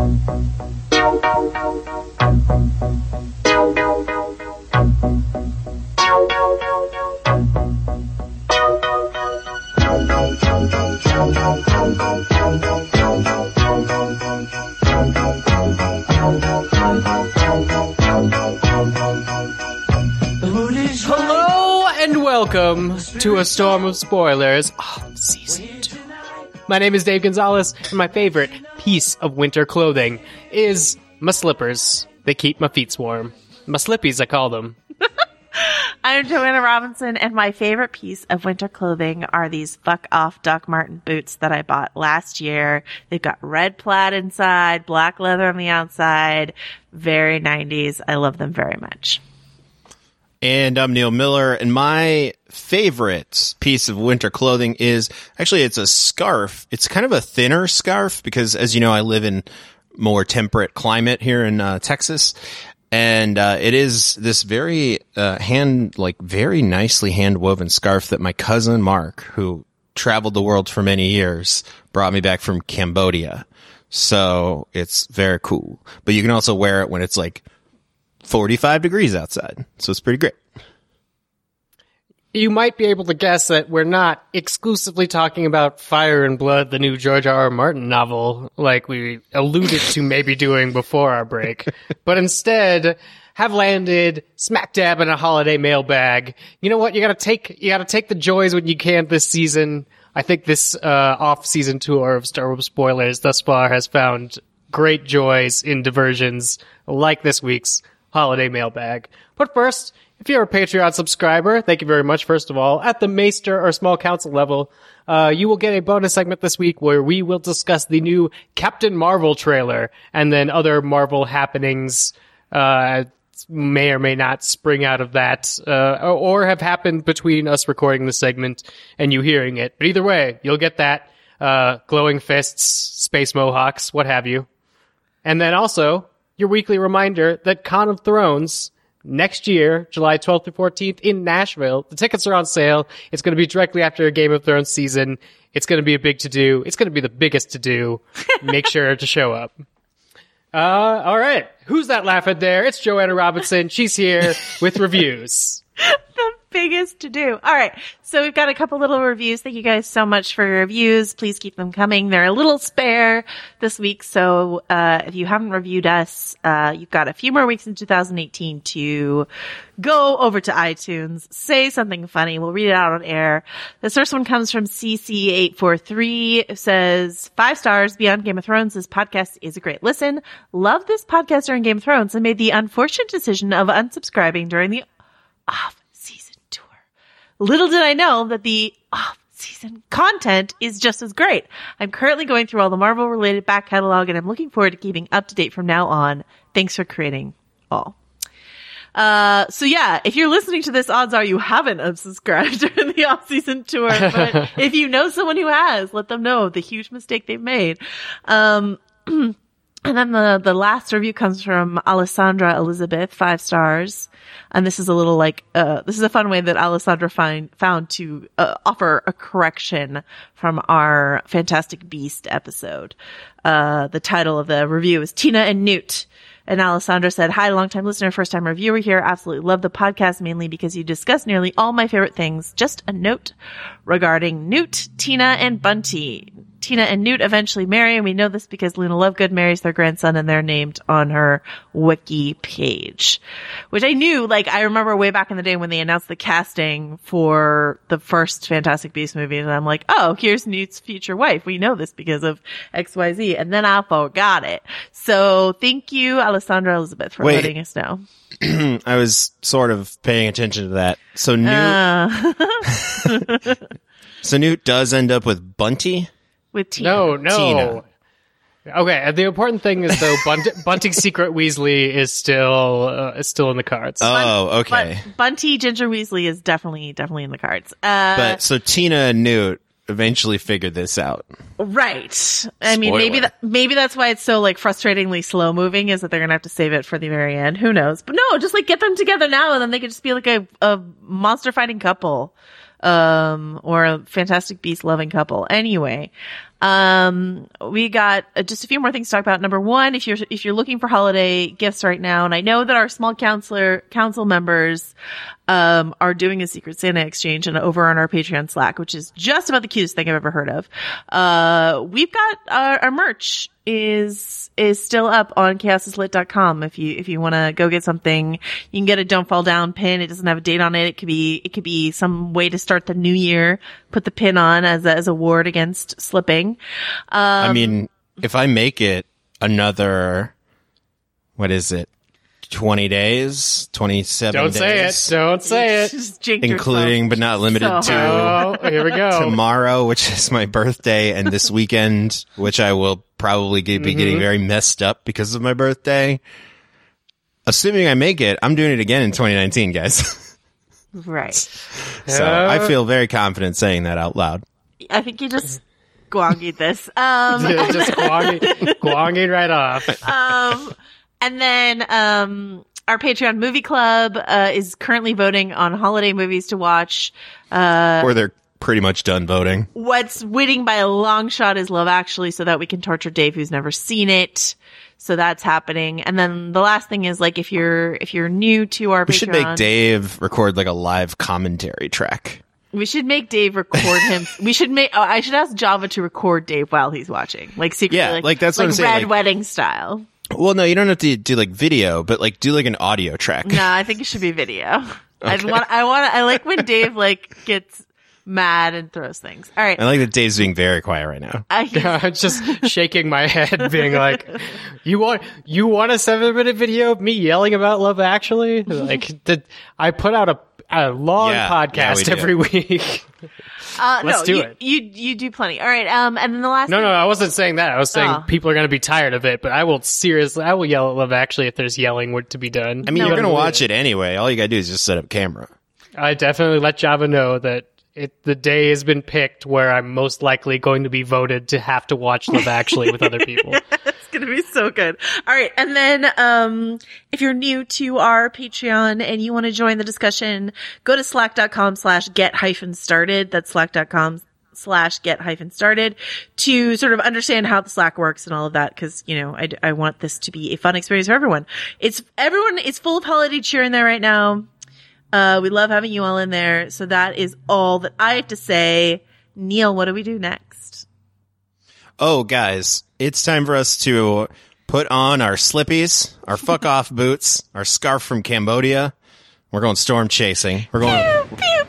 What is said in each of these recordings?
Hello and welcome to A Storm of Spoilers of Season 2. My name is Dave Gonzalez, and my favorite piece of winter clothing is my slippers. They keep my feet warm. My slippies, I call them. I'm Joanna Robinson, and my favorite piece of winter clothing are these fuck off Doc Martin boots that I bought last year. They've got red plaid inside, black leather on the outside. Very 90s. I love them very much. And I'm Neil Miller, and my favorite piece of winter clothing is, actually, it's a scarf. It's kind of a thinner scarf because, as you know, I live in more temperate climate here in Texas. And it is this very very nicely hand-woven scarf that my cousin Mark, who traveled the world for many years, brought me back from Cambodia. So it's very cool. But you can also wear it when it's like 45 degrees outside. So it's pretty great. You might be able to guess that we're not exclusively talking about Fire and Blood, the new George R. R. Martin novel, like we alluded to maybe doing before our break, but instead have landed smack dab in a holiday mailbag. You know what? You gotta take the joys when you can this season. I think this off-season tour of Star Wars Spoilers thus far has found great joys in diversions like this week's holiday mailbag. But first, if you're a Patreon subscriber, thank you very much, first of all. At the Maester or Small Council level, you will get a bonus segment this week where we will discuss the new Captain Marvel trailer, and then other Marvel happenings may or may not spring out of that, or have happened between us recording the segment and you hearing it. But either way, you'll get that, glowing fists, space mohawks, what have you. And then also, your weekly reminder that Con of Thrones next year, July 12th through 14th in Nashville. The tickets are on sale. It's going to be directly after a Game of Thrones season. It's going to be a big to-do. It's going to be the biggest to-do. Make sure to show up. All right. Who's that laughing there? It's Joanna Robinson. She's here with reviews. The biggest to do. All right. So we've got a couple little reviews. Thank you guys so much for your reviews. Please keep them coming. They're a little spare this week. So, if you haven't reviewed us, you've got a few more weeks in 2018 to go over to iTunes, say something funny. We'll read it out on air. This first one comes from CC843. It says, 5 stars, Beyond Game of Thrones. This podcast is a great listen. Love this podcast during Game of Thrones and made the unfortunate decision of unsubscribing during the off-season tour. Little did I know that the off-season content is just as great. I'm currently going through all the Marvel-related back catalog, and I'm looking forward to keeping up to date from now on. Thanks for creating all. So yeah, if you're listening to this, odds are you haven't unsubscribed during the off-season tour. But if you know someone who has, let them know the huge mistake they've made. And then the last review comes from Alessandra Elizabeth, 5 stars. And this is a little this is a fun way that Alessandra found to offer a correction from our Fantastic Beast episode. The title of the review is Tina and Newt. And Alessandra said, hi, longtime listener, first time reviewer here. Absolutely love the podcast, mainly because you discuss nearly all my favorite things. Just a note regarding Newt, Tina, and Bunty. Tina and Newt eventually marry, and we know this because Luna Lovegood marries their grandson, and they're named on her wiki page. Which I knew, I remember way back in the day when they announced the casting for the first Fantastic Beasts movie, and I'm like, oh, here's Newt's future wife. We know this because of XYZ, and then I forgot it. So thank you, Alessandra Elizabeth, for letting us know. I was sort of paying attention to that. So Newt does end up with Bunty? With Tina. No. Tina. Okay, the important thing is, though, Bunty's secret Weasley is still in the cards. Oh, okay. But Bunty Ginger Weasley is definitely in the cards. But so Tina and Newt eventually figured this out. Right. I mean, maybe that's why it's so frustratingly slow moving, is that they're going to have to save it for the very end. Who knows? But no, just get them together now, and then they could just be a monster fighting couple. Or a Fantastic Beast loving couple. Anyway, We got just a few more things to talk about. Number one, if you're looking for holiday gifts right now, and I know that our small council members are doing a Secret Santa exchange and over on our Patreon Slack, which is just about the cutest thing I've ever heard of. We've got our merch is still up on chaosislit.com. If you want to go get something, you can get a Don't Fall Down pin. It doesn't have a date on it. It could be some way to start the new year. Put the pin on as a ward against slipping. I mean, if I make it another, what is it? 20 days, 27 Don't days. Don't say it. Just jinx Including, yourself. but not limited So to Oh, here we go. tomorrow, which is my birthday, and this weekend, which I will probably be getting very messed up because of my birthday. Assuming I make it, I'm doing it again in 2019, guys. Right. So I feel very confident saying that out loud. I think you just guangied this. Just guanging right off. And then, our Patreon movie club, is currently voting on holiday movies to watch. Or they're pretty much done voting. What's winning by a long shot is Love Actually, so that we can torture Dave, who's never seen it. So that's happening. And then the last thing is, like, if you're new to our We Patreon, should make Dave record like a live commentary track. we should make Dave record him. I should ask Java to record Dave while he's watching, like secretly, Yeah, like, that's what I'm saying, Red like- Wedding style. Well, no, you don't have to do like video, but like do like an audio track. No, I think it should be video. I like when Dave like gets mad and throws things. All right. I like that Dave's being very quiet right now. I'm just shaking my head, being like, "You want a 7-minute video of me yelling about Love Actually?" Like, I put out a long podcast we do. every week. Let's do it. You do plenty. All right. And then the last No, thing, I wasn't saying that. I was saying Oh. people are going to be tired of it, but I will yell at Love Actually if there's yelling to be done. I mean, No, you're we're going to watch it anyway. All you got to do is just set up camera. I definitely let Java know that the day has been picked where I'm most likely going to be voted to have to watch Love Actually with other people. It's going to be so good. All right. And then, if you're new to our Patreon and you want to join the discussion, go to slack.com/get-started. That's slack.com/get-started to sort of understand how the Slack works and all of that. Cause, I want this to be a fun experience for everyone. It's full of holiday cheer in there right now. We love having you all in there. So that is all that I have to say. Neil, what do we do next? Oh, guys, it's time for us to put on our slippies, our fuck off boots, our scarf from Cambodia. We're going storm chasing. We're going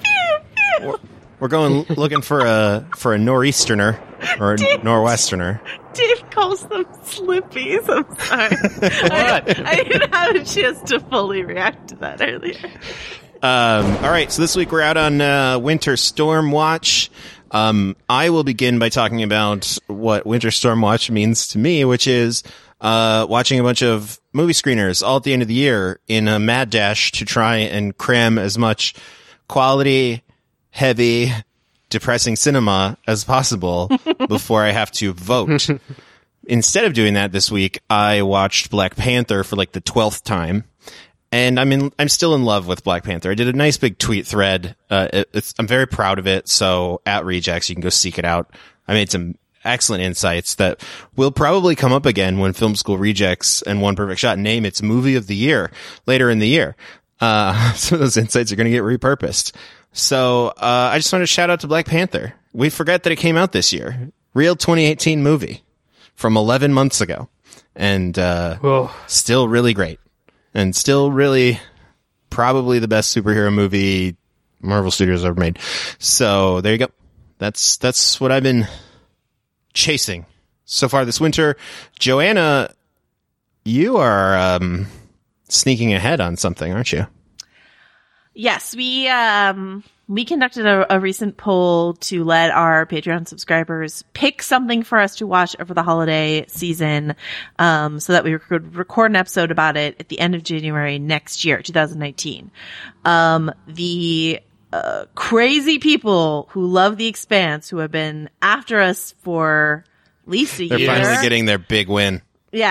looking for a nor'easterner or a nor'westerner. Dave calls them slippies. I'm sorry. I didn't have a chance to fully react to that earlier. All right, so this week we're out on Winter Storm Watch. I will begin by talking about what Winter Storm Watch means to me, which is watching a bunch of movie screeners all at the end of the year in a mad dash to try and cram as much quality, heavy, depressing cinema as possible before I have to vote. Instead of doing that this week, I watched Black Panther for like the 12th time. And I'm still in love with Black Panther. I did a nice big tweet thread. I'm very proud of it. So at Rejects, you can go seek it out. I made some excellent insights that will probably come up again when Film School Rejects and One Perfect Shot name its movie of the year later in the year. Some of those insights are going to get repurposed. So, I just want to shout out to Black Panther. We forget that it came out this year. Real 2018 movie from 11 months ago. And, still really great. And still really probably the best superhero movie Marvel Studios ever made. So there you go. That's what I've been chasing so far this winter. Joanna, you are sneaking ahead on something, aren't you? Yes, we conducted a recent poll to let our Patreon subscribers pick something for us to watch over the holiday season, so that we could record an episode about it at the end of January next year, 2019. The crazy people who love The Expanse, who have been after us for at least a They're year. finally getting their big win. Yeah,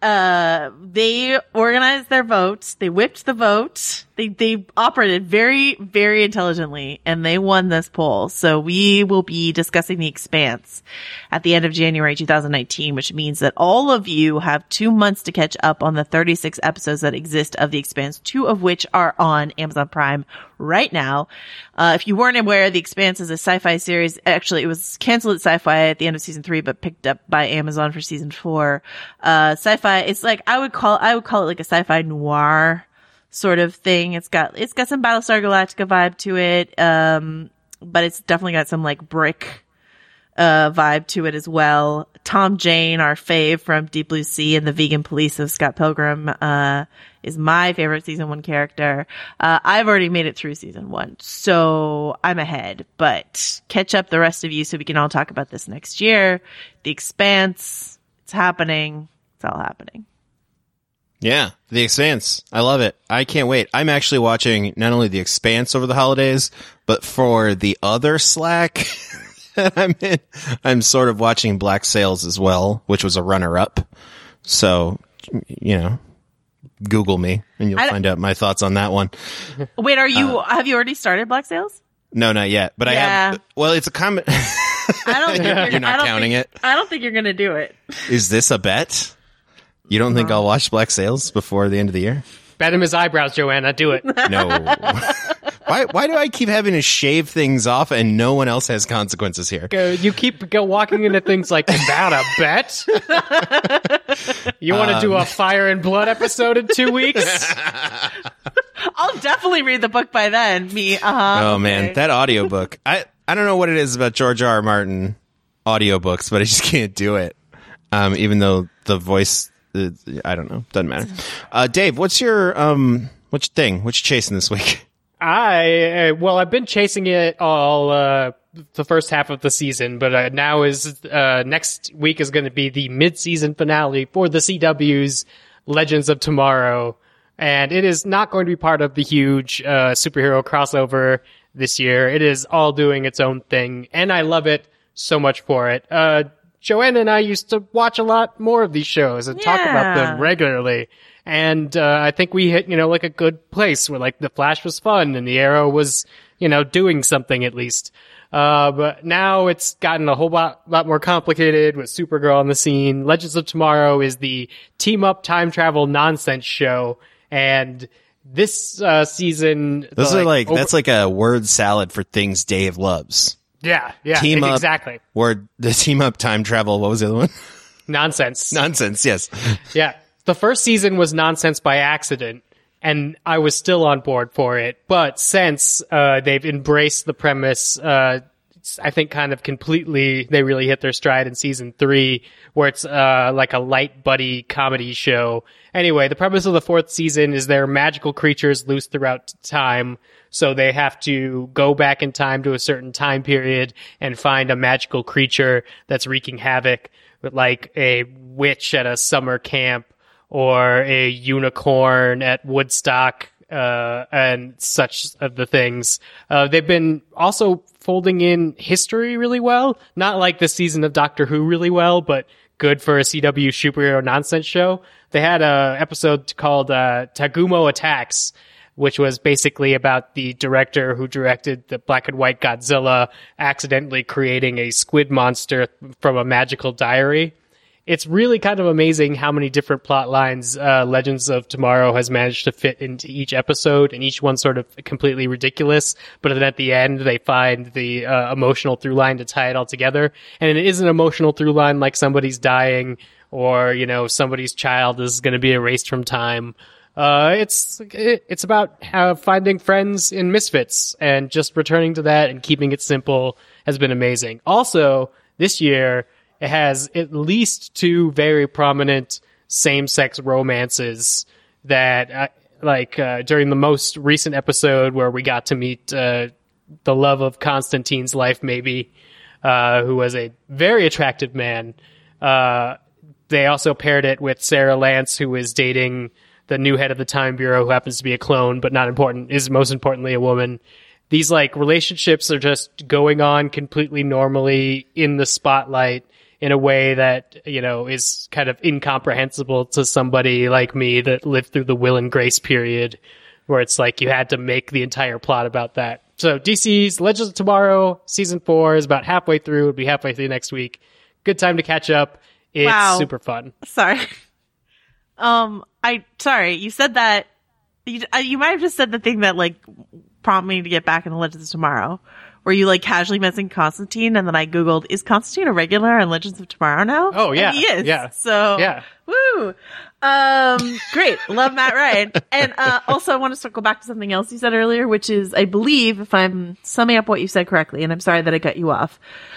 they organized their votes. They whipped the vote. They operated very, very intelligently, and they won this poll. So we will be discussing The Expanse at the end of January 2019, which means that all of you have 2 months to catch up on the 36 episodes that exist of The Expanse, 2 of which are on Amazon Prime right now. If you weren't aware, The Expanse is a sci-fi series. Actually, it was canceled at Sci-Fi at the end of season 3, but picked up by Amazon for season 4. Sci-fi, it's like, I would call it like a sci-fi noir sort of thing. It's got some Battlestar Galactica vibe to it. But it's definitely got some like Brick, vibe to it as well. Tom Jane, our fave from Deep Blue Sea and the Vegan Police of Scott Pilgrim, is my favorite season 1 character. I've already made it through season 1, so I'm ahead, but catch up the rest of you so we can all talk about this next year. The Expanse, it's happening. It's all happening. Yeah, The Expanse. I love it. I can't wait. I'm actually watching not only The Expanse over the holidays, but for the other slack that I'm in, I'm sort of watching Black Sails as well, which was a runner-up. So, you know, Google me and you'll find out my thoughts on that one. Wait, have you already started Black Sails? No, not yet. But I have. Well, it's a comment. I don't think you're not counting it. I don't think you're going to do it. Is this a bet? You don't think I'll watch Black Sails before the end of the year? Bet him his eyebrows, Joanna. Do it. No. Why do I keep having to shave things off and no one else has consequences here? You keep walking into things like, is that a bet? You want to do a Fire and Blood episode in 2 weeks? I'll definitely read the book by then. Oh, man. That audiobook. I don't know what it is about George R. R. Martin audiobooks, but I just can't do it. Even though the voice... I don't know. Doesn't matter. Dave, what's your thing? What you chasing this week? I've been chasing it all the first half of the season, but now next week is going to be the mid-season finale for the CW's Legends of Tomorrow, and it is not going to be part of the huge superhero crossover this year. It is all doing its own thing, and I love it so much for it. Joanna and I used to watch a lot more of these shows and talk about them regularly. And I think we hit, like a good place where like The Flash was fun and the Arrow was, doing something at least. But now it's gotten a whole lot more complicated with Supergirl on the scene. Legends of Tomorrow is the team up time travel nonsense show. And this season, that's like a word salad for things Dave loves. Yeah, team up, exactly. Word, the team up time travel. What was the other one? Nonsense. Nonsense. Yes. Yeah. The first season was nonsense by accident, and I was still on board for it. But since they've embraced the premise, I think kind of completely, they really hit their stride in season 3, where it's like a light buddy comedy show. Anyway, the premise of the 4th season is there are magical creatures loose throughout time, so they have to go back in time to a certain time period and find a magical creature that's wreaking havoc, with like a witch at a summer camp or a unicorn at Woodstock, and such of the things. They've been also folding in history really well. Not like the season of Doctor Who really well, but good for a CW superhero nonsense show. They had a episode called Tagumo Attacks, which was basically about the director who directed the black and white Godzilla accidentally creating a squid monster from a magical diary. It's really kind of amazing how many different plot lines Legends of Tomorrow has managed to fit into each episode, and each one sort of completely ridiculous, but then at the end they find the emotional through line to tie it all together. And it is an emotional through line like somebody's dying or, somebody's child is going to be erased from time. It's about finding friends in misfits, and just returning to that and keeping it simple has been amazing. Also, this year, it has at least 2 very prominent same-sex romances that, during the most recent episode where we got to meet the love of Constantine's life, maybe, who was a very attractive man. They also paired it with Sarah Lance, who is dating the new head of the Time Bureau, who happens to be a clone, but not important, is most importantly a woman. These, relationships are just going on completely normally in the spotlight. in a way that, is kind of incomprehensible to somebody like me that lived through the Will and Grace period, where it's like you had to make the entire plot about that. So DC's Legends of Tomorrow season 4 is about halfway through. It'll be halfway through next week. Good time to catch up. It's super fun. Sorry. Sorry, you said that. You might have just said the thing that like prompted me to get back into Legends of Tomorrow, where you like casually mentioned Constantine, and then I googled, is Constantine a regular on Legends of Tomorrow now? Oh yeah, and he is. Yeah. So yeah, woo. Great, love Matt Ryan, and also I want to circle back to something else you said earlier, which is, I believe, if I'm summing up what you said correctly, and I'm sorry that I cut you off,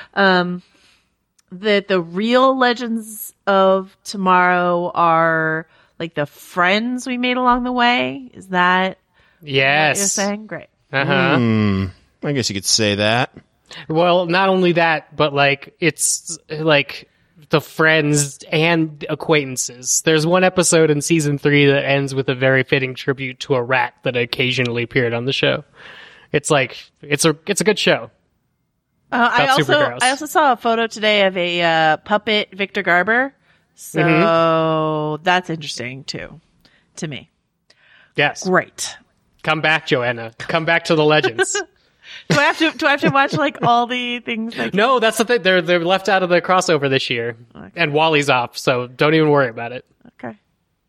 that the real Legends of Tomorrow are like the friends we made along the way. Is that yes what you're saying? Great. I guess you could say that. Well, not only that, but like it's like the friends and acquaintances. There's one episode in season 3 that ends with a very fitting tribute to a rat that occasionally appeared on the show. It's like it's a good show. I also saw a photo today of a puppet Victor Garber. So that's interesting too, to me. Yes. Great. Come back, Joanna. Come back to the Legends. Do I have to watch like all the things? No, that's the thing. They're left out of the crossover this year, and Wally's off, so don't even worry about it. Okay.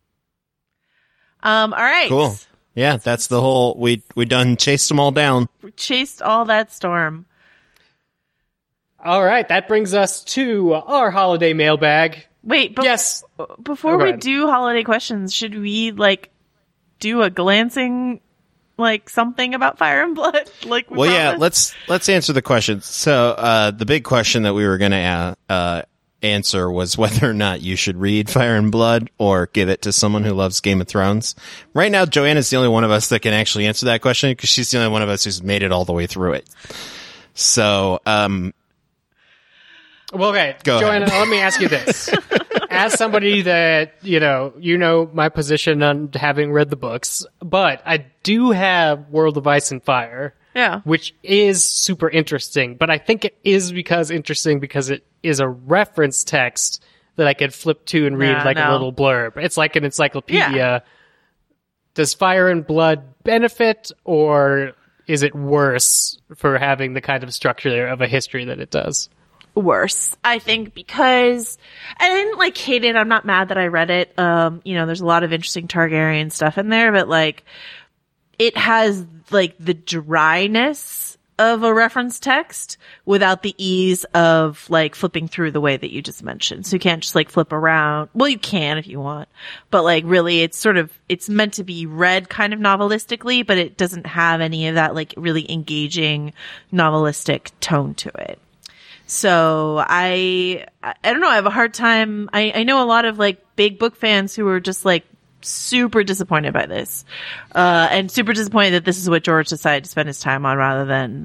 All right. Cool. Yeah, that's the whole. We done chased them all down. We chased all that storm. All right, that brings us to our holiday mailbag. Wait, yes. Before we do holiday questions, should we like do a glancing? Like something about Fire and Blood? Like we promised? Let's answer the question. So the big question that we were going to answer was whether or not you should read Fire and Blood or give it to someone who loves Game of Thrones. Right now, Joanna's the only one of us that can actually answer that question because she's the only one of us who's made it all the way through it. So, well, okay, go Joanna, ahead. let me ask you this. As somebody that, you know my position on having read the books, but I do have World of Ice and Fire. Yeah. Which is super interesting, but I think it is interesting because it is a reference text that I could flip to and read a little blurb. It's like an encyclopedia. Yeah. Does Fire and Blood benefit, or is it worse for having the kind of structure of a history that it does? Worse, I think, because I didn't like hate it. I'm not mad that I read it. There's a lot of interesting Targaryen stuff in there, but like it has like the dryness of a reference text without the ease of like flipping through the way that you just mentioned. So you can't just like flip around. Well, you can if you want, but like really it's meant to be read kind of novelistically, but it doesn't have any of that like really engaging novelistic tone to it. So I don't know. I have a hard time. I know a lot of like big book fans who are just like super disappointed by this, and super disappointed that this is what George decided to spend his time on rather than,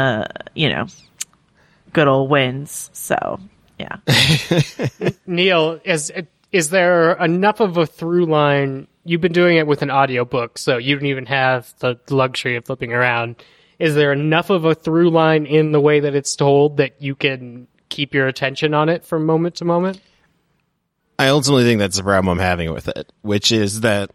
good old wins. So yeah. Neil, is there enough of a through line? You've been doing it with an audiobook, so you don't even have the luxury of flipping around. Is there enough of a through line in the way that it's told that you can keep your attention on it from moment to moment? I ultimately think that's the problem I'm having with it, which is that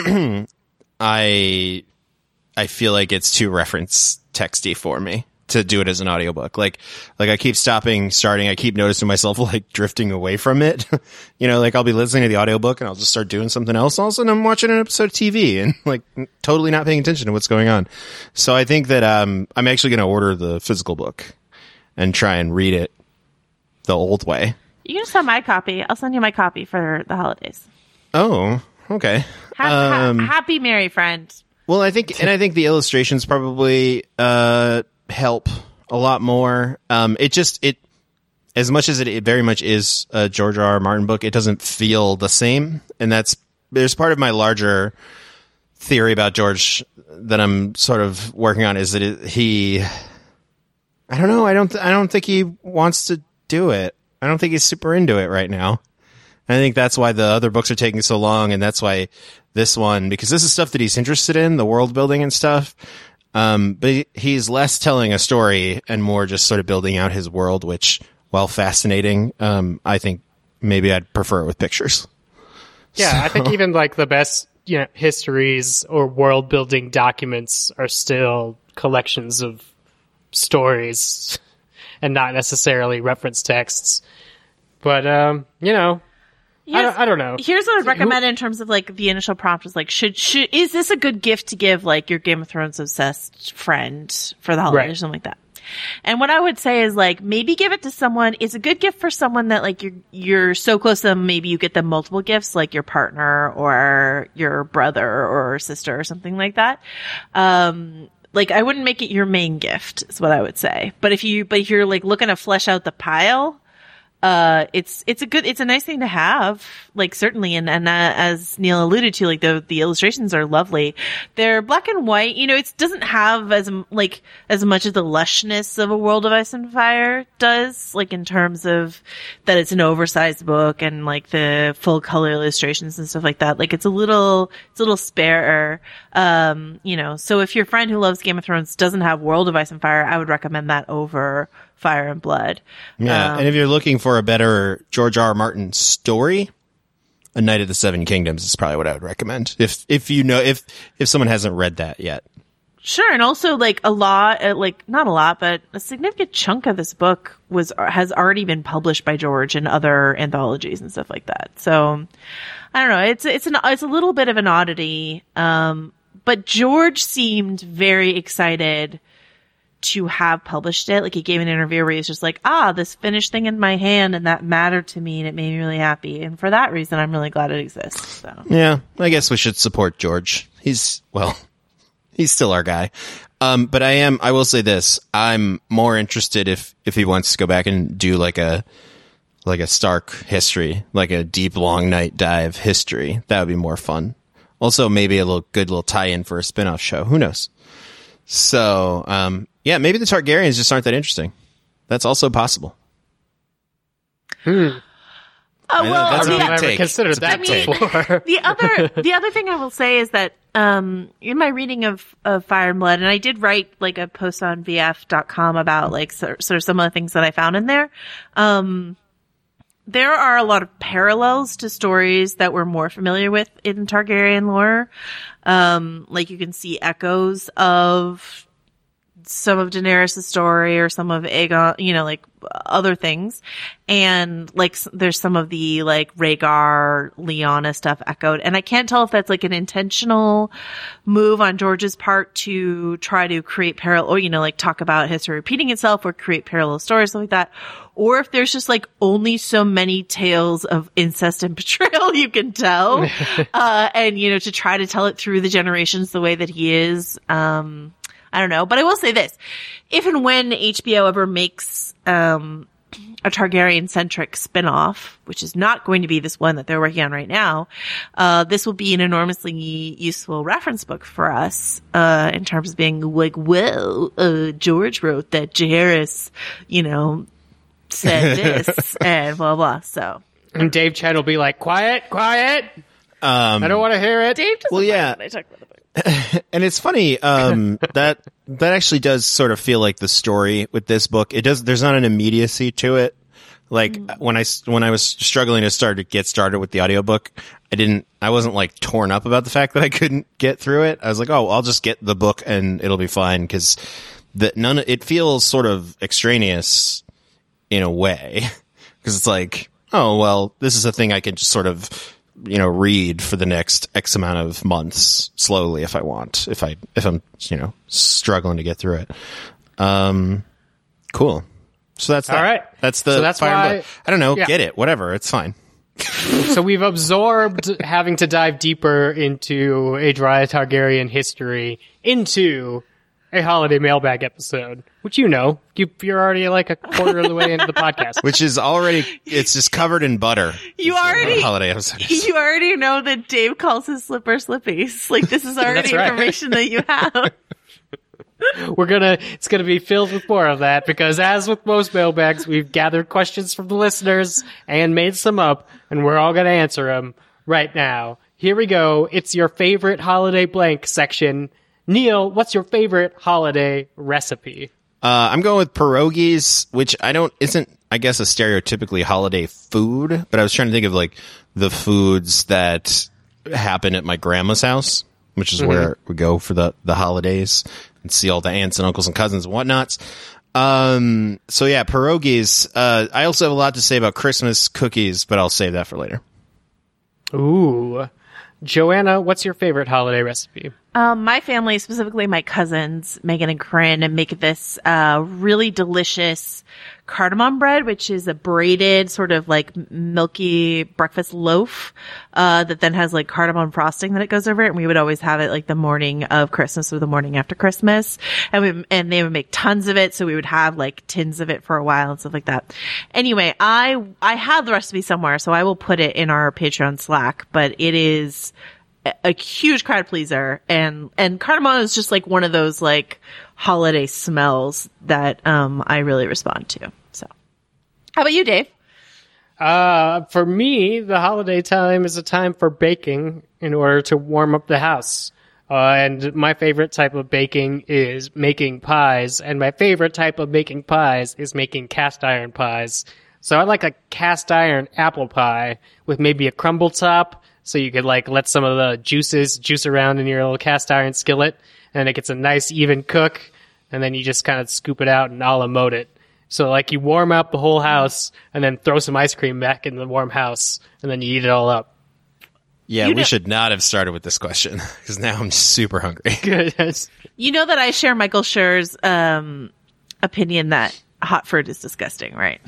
I feel like it's too reference texty for me to do it as an audiobook. Like I keep starting, I keep noticing myself like drifting away from it. Like I'll be listening to the audiobook and I'll just start doing something else. All of a sudden I'm watching an episode of TV and like totally not paying attention to what's going on. So I think that I'm actually going to order the physical book and try and read it the old way. You can just have my copy. I'll send you my copy for the holidays. Oh, okay. Happy Merry Friend. Well, I think the illustrations probably help a lot more. It as much as it very much is a George R.R. Martin book, it doesn't feel the same, and there's part of my larger theory about George that I'm sort of working on is that I don't know. I don't think he wants to do it. I don't think he's super into it right now. I think that's why the other books are taking so long, and that's why this one, because this is stuff that he's interested in, the world building and stuff. But he's less telling a story and more just sort of building out his world, which while fascinating, I think maybe I'd prefer it with pictures. Yeah, I think even like the best, histories or world building documents are still collections of stories and not necessarily reference texts. But, I don't know. Here's what I'd recommend in terms of like the initial prompt is like, is this a good gift to give like your Game of Thrones obsessed friend for the holidays or something like that? And what I would say is like, maybe give it to someone. It's a good gift for someone that like you're so close to them. Maybe you get them multiple gifts, like your partner or your brother or sister or something like that. Like I wouldn't make it your main gift is what I would say. But if you're like looking to flesh out the pile, it's a nice thing to have, like certainly. And as Neil alluded to, like the illustrations are lovely. They're black and white, it doesn't have as much of the lushness of A World of Ice and Fire does, like in terms of that it's an oversized book and like the full color illustrations and stuff like that. Like it's a little sparer. So if your friend who loves Game of Thrones doesn't have World of Ice and Fire, I would recommend that over Fire and Blood. Yeah, and if you're looking for a better George R. R. Martin story, A Knight of the Seven Kingdoms is probably what I would recommend. If someone hasn't read that yet. Sure, and also like not a lot, but a significant chunk of this book has already been published by George in other anthologies and stuff like that. So I don't know. It's a little bit of an oddity, but George seemed very excited to have published it. Like he gave an interview where he was just like, this finished thing in my hand and that mattered to me and it made me really happy. And for that reason, I'm really glad it exists. So yeah, I guess we should support George. He's still our guy. But I will say this, I'm more interested if he wants to go back and do like a Stark history, like a deep long night dive history. That would be more fun. Also maybe a good little tie-in for a spin-off show. Who knows? So, yeah, maybe the Targaryens just aren't that interesting. That's also possible. Well, that's I've never considered that before. The other thing I will say is that in my reading of Fire and Blood, and I did write like a post on VF.com about like sort of some of the things that I found in there. There are a lot of parallels to stories that we're more familiar with in Targaryen lore. Like you can see echoes of some of Daenerys' story or some of Aegon, like other things. And like there's some of the like Rhaegar, Lyanna stuff echoed. And I can't tell if that's like an intentional move on George's part to try to create parallel, or, like talk about history repeating itself or create parallel stories, something like that. Or if there's just like only so many tales of incest and betrayal you can tell. And, to try to tell it through the generations the way that he is. I don't know, but I will say this. If and when HBO ever makes a Targaryen-centric spinoff, which is not going to be this one that they're working on right now, this will be an enormously useful reference book for us in terms of being like, well, George wrote that Jaehaerys, said this and blah, blah. So. And Dave Chen will be like, quiet. I don't want to hear it. Dave doesn't mind when I talk about the book. And it's funny, that actually does sort of feel like the story with this book. There's not an immediacy to it. Like when I was struggling to get started with the audiobook, I wasn't like torn up about the fact that I couldn't get through it. I was like, I'll just get the book and it'll be fine. Cause it feels sort of extraneous in a way. Cause it's like, this is a thing I can just sort of, read for the next X amount of months slowly if I want, if I'm, struggling to get through it. Cool. So that's that. All right. That's Fire and Blood. I don't know. Yeah. Get it. Whatever. It's fine. So we've absorbed having to dive deeper into Adria Targaryen history into a holiday mailbag episode, which you're already like a quarter of the way into the podcast. Which is it's just covered in butter. Holiday episode. You already know that Dave calls his slipper slippies. Like this is already information that you have. It's gonna be filled with more of that because as with most mailbags, we've gathered questions from the listeners and made some up and we're all gonna answer them right now. Here we go. It's your favorite holiday blank section. Neil, what's your favorite holiday recipe? I'm going with pierogies, which isn't, I guess, a stereotypically holiday food, but I was trying to think of like the foods that happen at my grandma's house, which is where we go for the holidays and see all the aunts and uncles and cousins and whatnots. So yeah, pierogies. I also have a lot to say about Christmas cookies, but I'll save that for later. Ooh. Joanna, what's your favorite holiday recipe? My family, specifically my cousins, Megan and Corinne, make this really delicious cardamom bread, which is a braided sort of like milky breakfast loaf that then has like cardamom frosting that it goes over it. And we would always have it like the morning of Christmas or the morning after Christmas. And they would make tons of it. So we would have like tins of it for a while and stuff like that. Anyway, I have the recipe somewhere, so I will put it in our Patreon Slack, but it is a huge crowd pleaser, and cardamom is just like one of those like holiday smells that I really respond to. So how about you, Dave? For me, the holiday time is a time for baking in order to warm up the house. And my favorite type of baking is making pies, and my favorite type of making pies is making cast iron pies. So I like a cast iron apple pie with maybe a crumble top, so you could like let some of the juices juice around in your little cast iron skillet, and it gets a nice even cook, and then you just kind of scoop it out and a la mode it. So like you warm up the whole house and then throw some ice cream back in the warm house, and then you eat it all up. Yeah, we should not have started with this question because now I'm super hungry. Good. You know that I share Michael Schur's opinion that hot fruit is disgusting, right?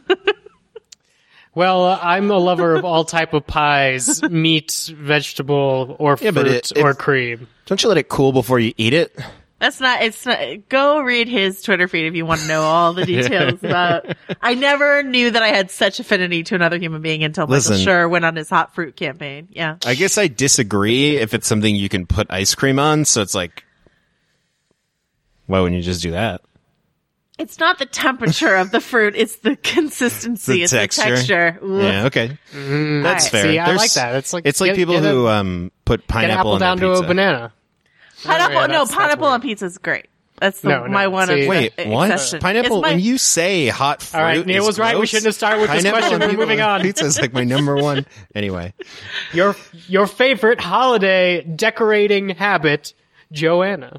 Well, I'm a lover of all type of pies, meat, vegetable, or fruit, or cream. Don't you let it cool before you eat it? It's not, go read his Twitter feed if you want to know all the details about, I never knew that I had such affinity to another human being until Michael Schur went on his hot fruit campaign. Yeah. I guess I disagree if it's something you can put ice cream on, so it's like, why wouldn't you just do that? It's not the temperature of the fruit, it's the consistency, it's the texture. Ooh. Yeah, okay. That's fair. See, I like that. It's like people who put pineapple on down their to pizza. A banana. Pineapple on pizza is great. That's my one. Wait, what? Exception. Pineapple? When you say hot fruit, all right, Neil was right. We shouldn't have started with this question. We're moving on. Pizza is like my number one. Anyway, your favorite holiday decorating habit, Joanna.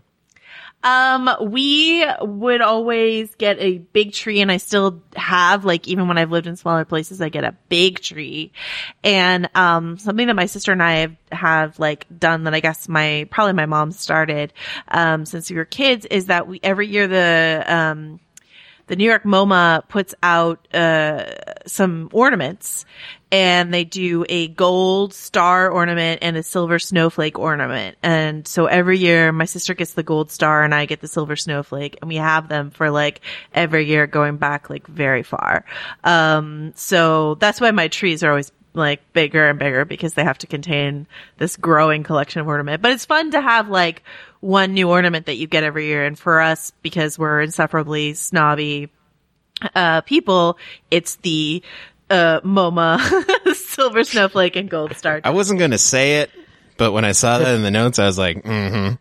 We would always get a big tree, and I still have, like, even when I've lived in smaller places, I get a big tree. And, something that my sister and I have like done that I guess probably my mom started, since we were kids, is that every year the New York MoMA puts out, some ornaments, and they do a gold star ornament and a silver snowflake ornament. And so every year my sister gets the gold star and I get the silver snowflake, and we have them for like every year going back like very far. So that's why my trees are always like bigger and bigger, because they have to contain this growing collection of ornament. But it's fun to have like one new ornament that you get every year. And for us, because we're insufferably snobby people, it's the MoMA silver snowflake and gold star. I wasn't going to say it, but when I saw that in the notes, I was like, They're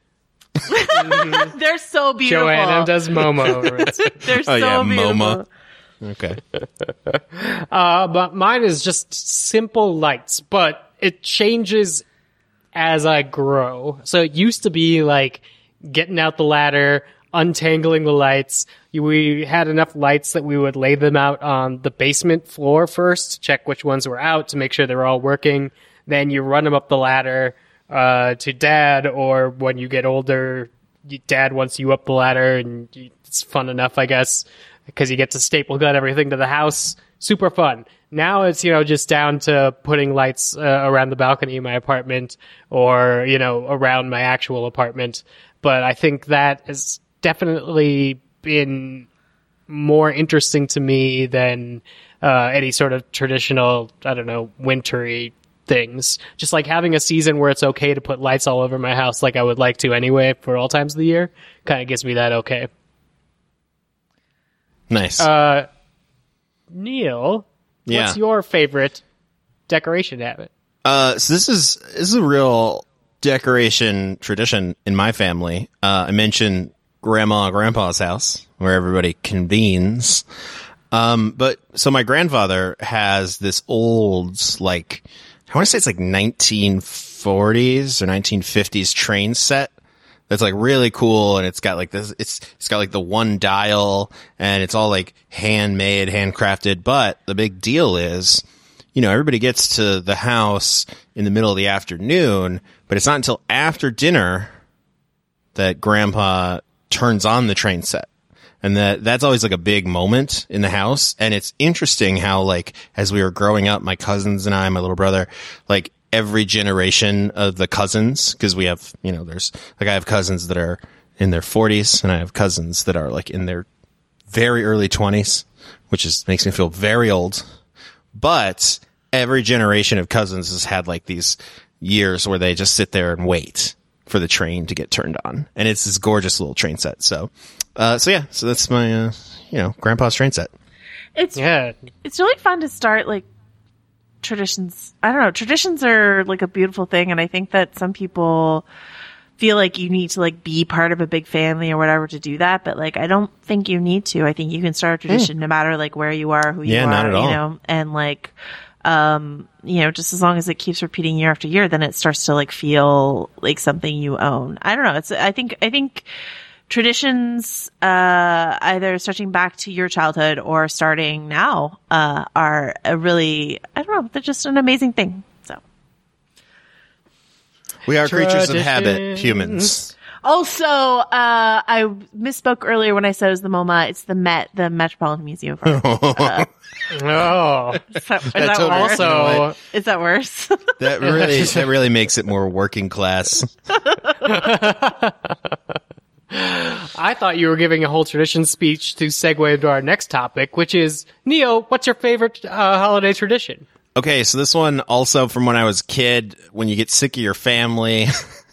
so beautiful. Joanna does MoMA. They're so beautiful. MoMA. Okay. But mine is just simple lights, but it changes as I grow. So it used to be like getting out the ladder, untangling the lights. We had enough lights that we would lay them out on the basement floor first, check which ones were out to make sure they were all working. Then you run them up the ladder to Dad, or when you get older, Dad wants you up the ladder, and it's fun enough, I guess, because you get to staple gun everything to the house. Super fun. Now it's, just down to putting lights around the balcony of my apartment, or, around my actual apartment. But I think that has definitely been more interesting to me than any sort of traditional, wintry things. Just like having a season where it's okay to put lights all over my house like I would like to anyway for all times of the year kind of gives me that okay. Nice. Neil, what's your favorite decoration habit? So this is a real decoration tradition in my family. I mentioned grandma and grandpa's house where everybody convenes. But so my grandfather has this old, like, I want to say it's like 1940s or 1950s train set that's like really cool. And it's got like this, it's got like the one dial and it's all like handmade, handcrafted. But the big deal is, you know, everybody gets to the house in the middle of the afternoon, but it's not until after dinner that grandpa turns on the train set. And that's always like a big moment in the house. And it's interesting how, like, as we were growing up, my cousins and I, my little brother, like every generation of the cousins, because we have, you know, there's like, I have cousins that are in their 40s and I have cousins that are like in their very early 20s, which makes me feel very old. But every generation of cousins has had like these years where they just sit there and wait for the train to get turned on. And it's this gorgeous little train set. So that's my, grandpa's train set. It's really fun to start like traditions. I don't know. Traditions are like a beautiful thing. And I think that some people feel like you need to like be part of a big family or whatever to do that. But like, I don't think you need to. I think you can start a tradition no matter like where you are, who you are, not at all. You know, and like, just as long as it keeps repeating year after year, then it starts to like feel like something you own. I don't know. I think traditions, either starting back to your childhood or starting now, are a really, I don't know, they're just an amazing thing. So we are creatures of habit, humans. Also, I misspoke earlier when I said it was the MoMA. It's the Met, the Metropolitan Museum of Art. Is that worse? That really makes it more working class. I thought you were giving a whole tradition speech to segue into our next topic, which is, Neo, what's your favorite holiday tradition? Okay, so this one also from when I was a kid, when you get sick of your family.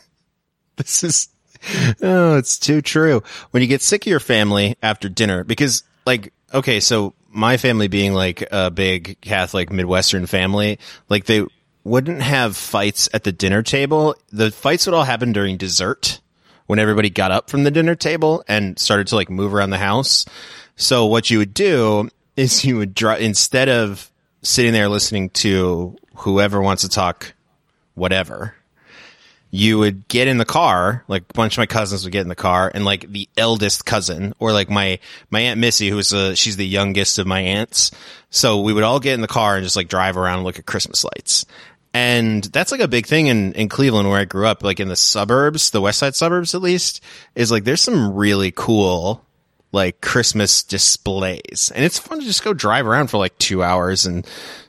It's too true. When you get sick of your family after dinner, because like, okay, so my family being like a big Catholic Midwestern family, like they wouldn't have fights at the dinner table. The fights would all happen during dessert when everybody got up from the dinner table and started to like move around the house. So what you would do is you would instead of sitting there listening to whoever wants to talk, whatever, you would get in the car, like a bunch of my cousins would get in the car, and like the eldest cousin, or like my Aunt Missy, she's the youngest of my aunts. So we would all get in the car and just like drive around and look at Christmas lights. And that's like a big thing in Cleveland where I grew up, like in the suburbs, the west side suburbs at least, is like there's some really cool like Christmas displays. And it's fun to just go drive around for like 2 hours and,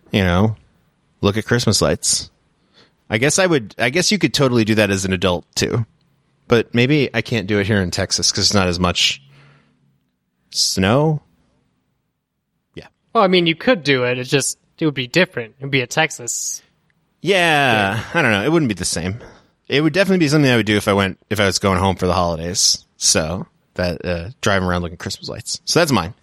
look at Christmas lights. I guess you could totally do that as an adult too. But maybe I can't do it here in Texas because it's not as much snow. Yeah. Well, I mean, you could do it. It would be different. It'd be a Texas. Yeah, I don't know. It wouldn't be the same. It would definitely be something I would do if I was going home for the holidays. So that driving around looking at Christmas lights. So that's mine.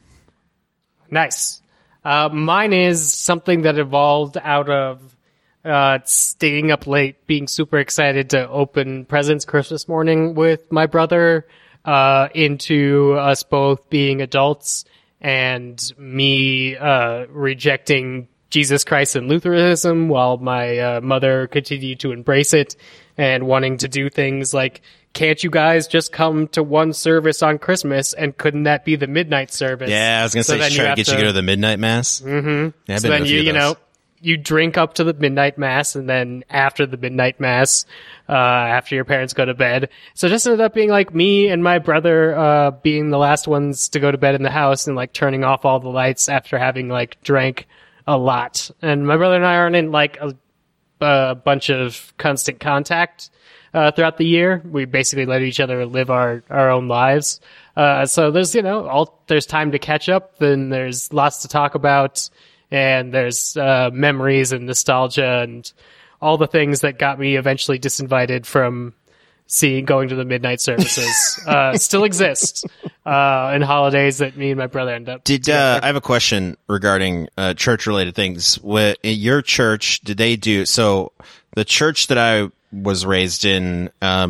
Nice. Mine is something that evolved out of staying up late, being super excited to open presents Christmas morning with my brother, into us both being adults and me rejecting Jesus Christ and Lutheranism while my mother continued to embrace it and wanting to do things like, can't you guys just come to one service on Christmas, and couldn't that be the midnight service? Yeah, I was going to say, try to get you to go to the midnight mass. Mm-hmm. Yeah, so then you drink up to the midnight mass, and then after the midnight mass, after your parents go to bed. So it just ended up being like me and my brother being the last ones to go to bed in the house and like turning off all the lights after having like drank a lot. And my brother and I aren't in like a bunch of constant contact throughout the year. We basically let each other live our own lives. So there's, there's time to catch up, then there's lots to talk about, and there's memories and nostalgia and all the things that got me eventually disinvited from going to the midnight services still exist in holidays that me and my brother end up. I have a question regarding church related things. In your church, did they do so? The church that I was raised in,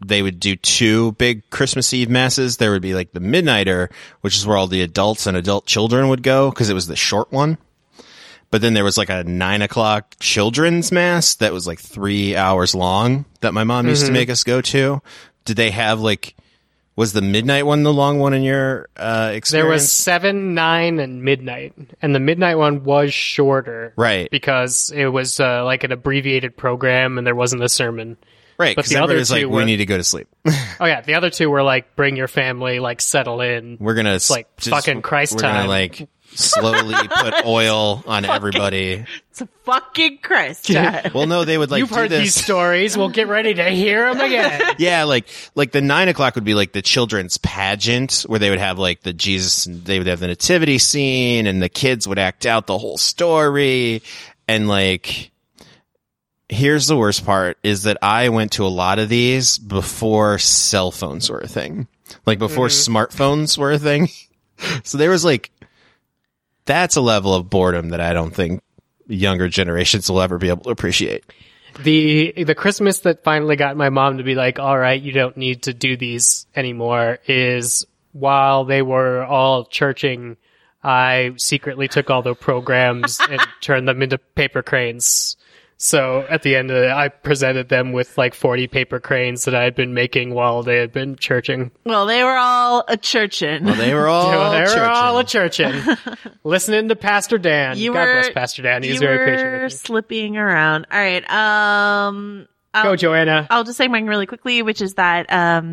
they would do 2 big Christmas Eve masses. There would be like the Midnighter, which is where all the adults and adult children would go because it was the short one. But then there was like a 9:00 children's mass that was like 3 hours long that my mom used to make us go to. Did they have like, was the midnight one the long one in your experience? There was 7, 9, and midnight. And the midnight one was shorter. Right. Because it was like an abbreviated program and there wasn't a sermon. Right, but because the other everybody's like, two we need to go to sleep. Oh yeah, the other 2 were like, bring your family, like settle in. We're going to like fucking Christ we're time. We're going to like slowly put oil on everybody. It's a fucking Christ time. Well, no, they would like You've do heard this. these stories. We'll get ready to hear them again. Yeah, like the 9:00 would be like the children's pageant where they would have like the Jesus, and they would have the nativity scene and the kids would act out the whole story. And like, here's the worst part is that I went to a lot of these before cell phones were a thing, like before smartphones were a thing. So there was like, that's a level of boredom that I don't think younger generations will ever be able to appreciate. The Christmas that finally got my mom to be like, all right, you don't need to do these anymore is while they were all churching, I secretly took all the programs and turned them into paper cranes. So at the end of it, I presented them with like 40 paper cranes that I had been making while they had been churching. Well, they were all a churchin'. Well, they were all They were churching. all a churching. Listening to Pastor Dan. God bless Pastor Dan. He's very patient You were with me. slipping around. All right. Go, Joanna. I'll just say mine really quickly, which is that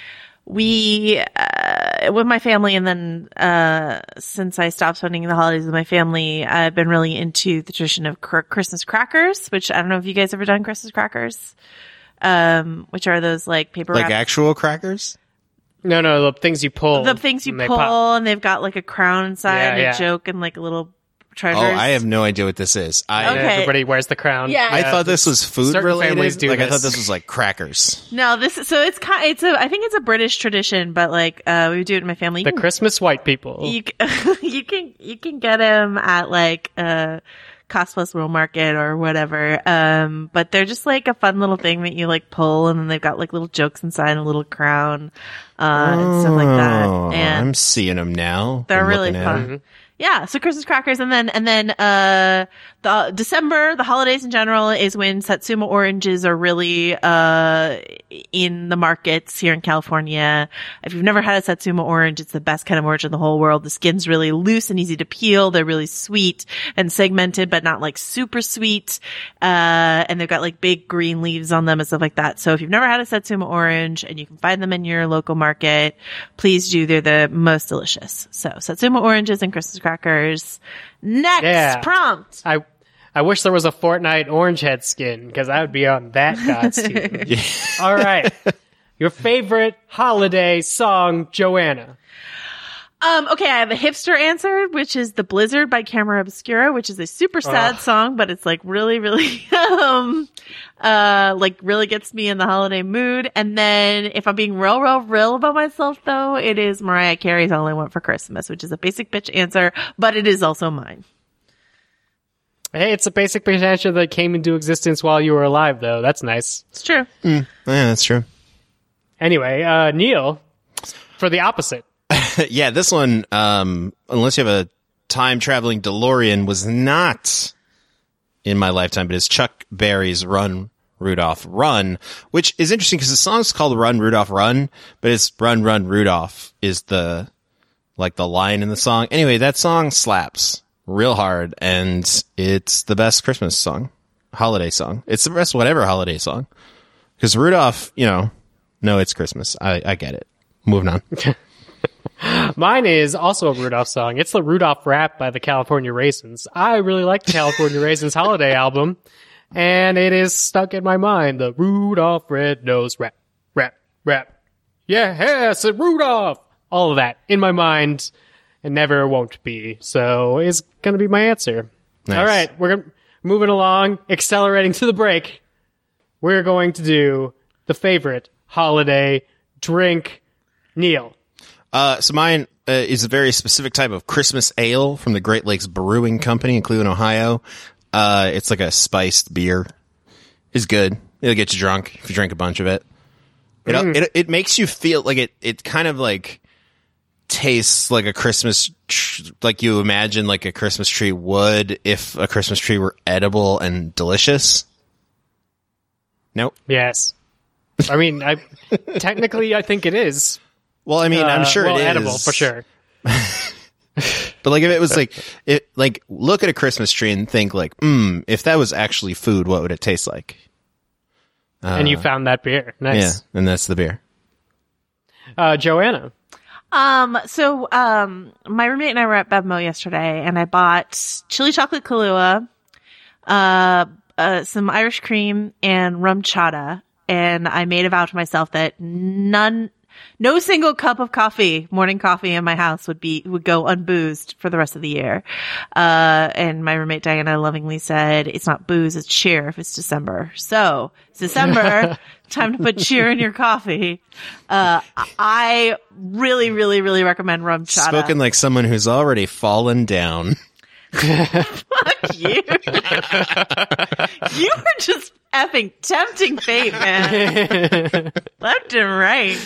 we with my family, and then since I stopped spending the holidays with my family, I've been really into the tradition of Christmas crackers, which I don't know if you guys ever done Christmas crackers, which are those like paper Like wrap- actual crackers? No, the things you pull. the things you and they pull, pop. and they've got like a crown inside and Yeah. a joke and like a little treasures. Oh, I have no idea what this is. Okay. Everybody wears the crown. Yeah. I thought this was food Certain related. families do Like I this. thought this was like crackers. No, I think it's a British tradition, but like we do it in my family. The Christmas white people. You can get them at like Cost Plus World Market or whatever. But they're just like a fun little thing that you like pull, and then they've got like little jokes inside and a little crown and stuff like that. Oh, And I'm seeing them now. they're I'm really looking at 'em. fun. Yeah, so Christmas crackers, and then the December, the holidays in general, is when Satsuma oranges are really in the markets here in California. If you've never had a Satsuma orange, it's the best kind of orange in the whole world. The skin's really loose and easy to peel. They're really sweet and segmented, but not like super sweet. And they've got like big green leaves on them and stuff like that. So if you've never had a Satsuma orange and you can find them in your local market, please do. They're the most delicious. So Satsuma oranges and Christmas crackers. Next Yeah. prompt. I wish there was a Fortnite orange head skin because I would be on that God's team. All right. Your favorite holiday song, Joanna. Okay, I have a hipster answer, which is The Blizzard by Camera Obscura, which is a super sad song, but it's like really, really, like really gets me in the holiday mood. And then if I'm being real about myself though, it is Mariah Carey's All I Want for Christmas, which is a basic bitch answer, but it is also mine. Hey, it's a basic potential that came into existence while you were alive, though. That's nice. It's true. Yeah, that's true. Anyway, Neil, for the opposite. Yeah, this one, unless you have a time traveling DeLorean, was not in my lifetime, but it's Chuck Berry's Run, Rudolph, Run, which is interesting because the song's called Run, Rudolph, Run, but it's Run, Run, Rudolph is the line in the song. Anyway, that song slaps real hard, and it's the best Christmas song, holiday song. It's the best whatever holiday song. Because Rudolph, no, it's Christmas. I get it. Moving on. Mine is also a Rudolph song. It's the Rudolph Rap by the California Raisins. I really like the California Raisins holiday album, and it is stuck in my mind. The Rudolph Red-Nosed Rap, rap, rap. Yes, it's Rudolph! All of that in my mind, and never won't be. So it's going to be my answer. Nice. All right, we're moving along, accelerating to the break. We're going to do the favorite holiday drink, Neil. So mine is a very specific type of Christmas ale from the Great Lakes Brewing Company in Cleveland, Ohio. It's like a spiced beer. It's good. It'll get you drunk if you drink a bunch of it. It makes you feel like it kind of like tastes like a Christmas, like you imagine like a Christmas tree would if a Christmas tree were edible and delicious. Nope. Yes. I mean, technically, I think it is. Well, I mean, I'm sure it is edible for sure. But like, if it was like look at a Christmas tree and think like, if that was actually food, what would it taste like? And you found that beer. Nice. Yeah, and that's the beer. Joanna. So my roommate and I were at Bevmo yesterday, and I bought chili chocolate Kahlua, some Irish cream, and rum chata. And I made a vow to myself that no single cup of coffee, morning coffee in my house would go unboozed for the rest of the year. And my roommate Diana lovingly said, it's not booze, it's cheer if it's December. So it's December, time to put cheer in your coffee. I really, really, really recommend rum chata. Spoken like someone who's already fallen down. Fuck you. You were just effing tempting fate, man. Left and right.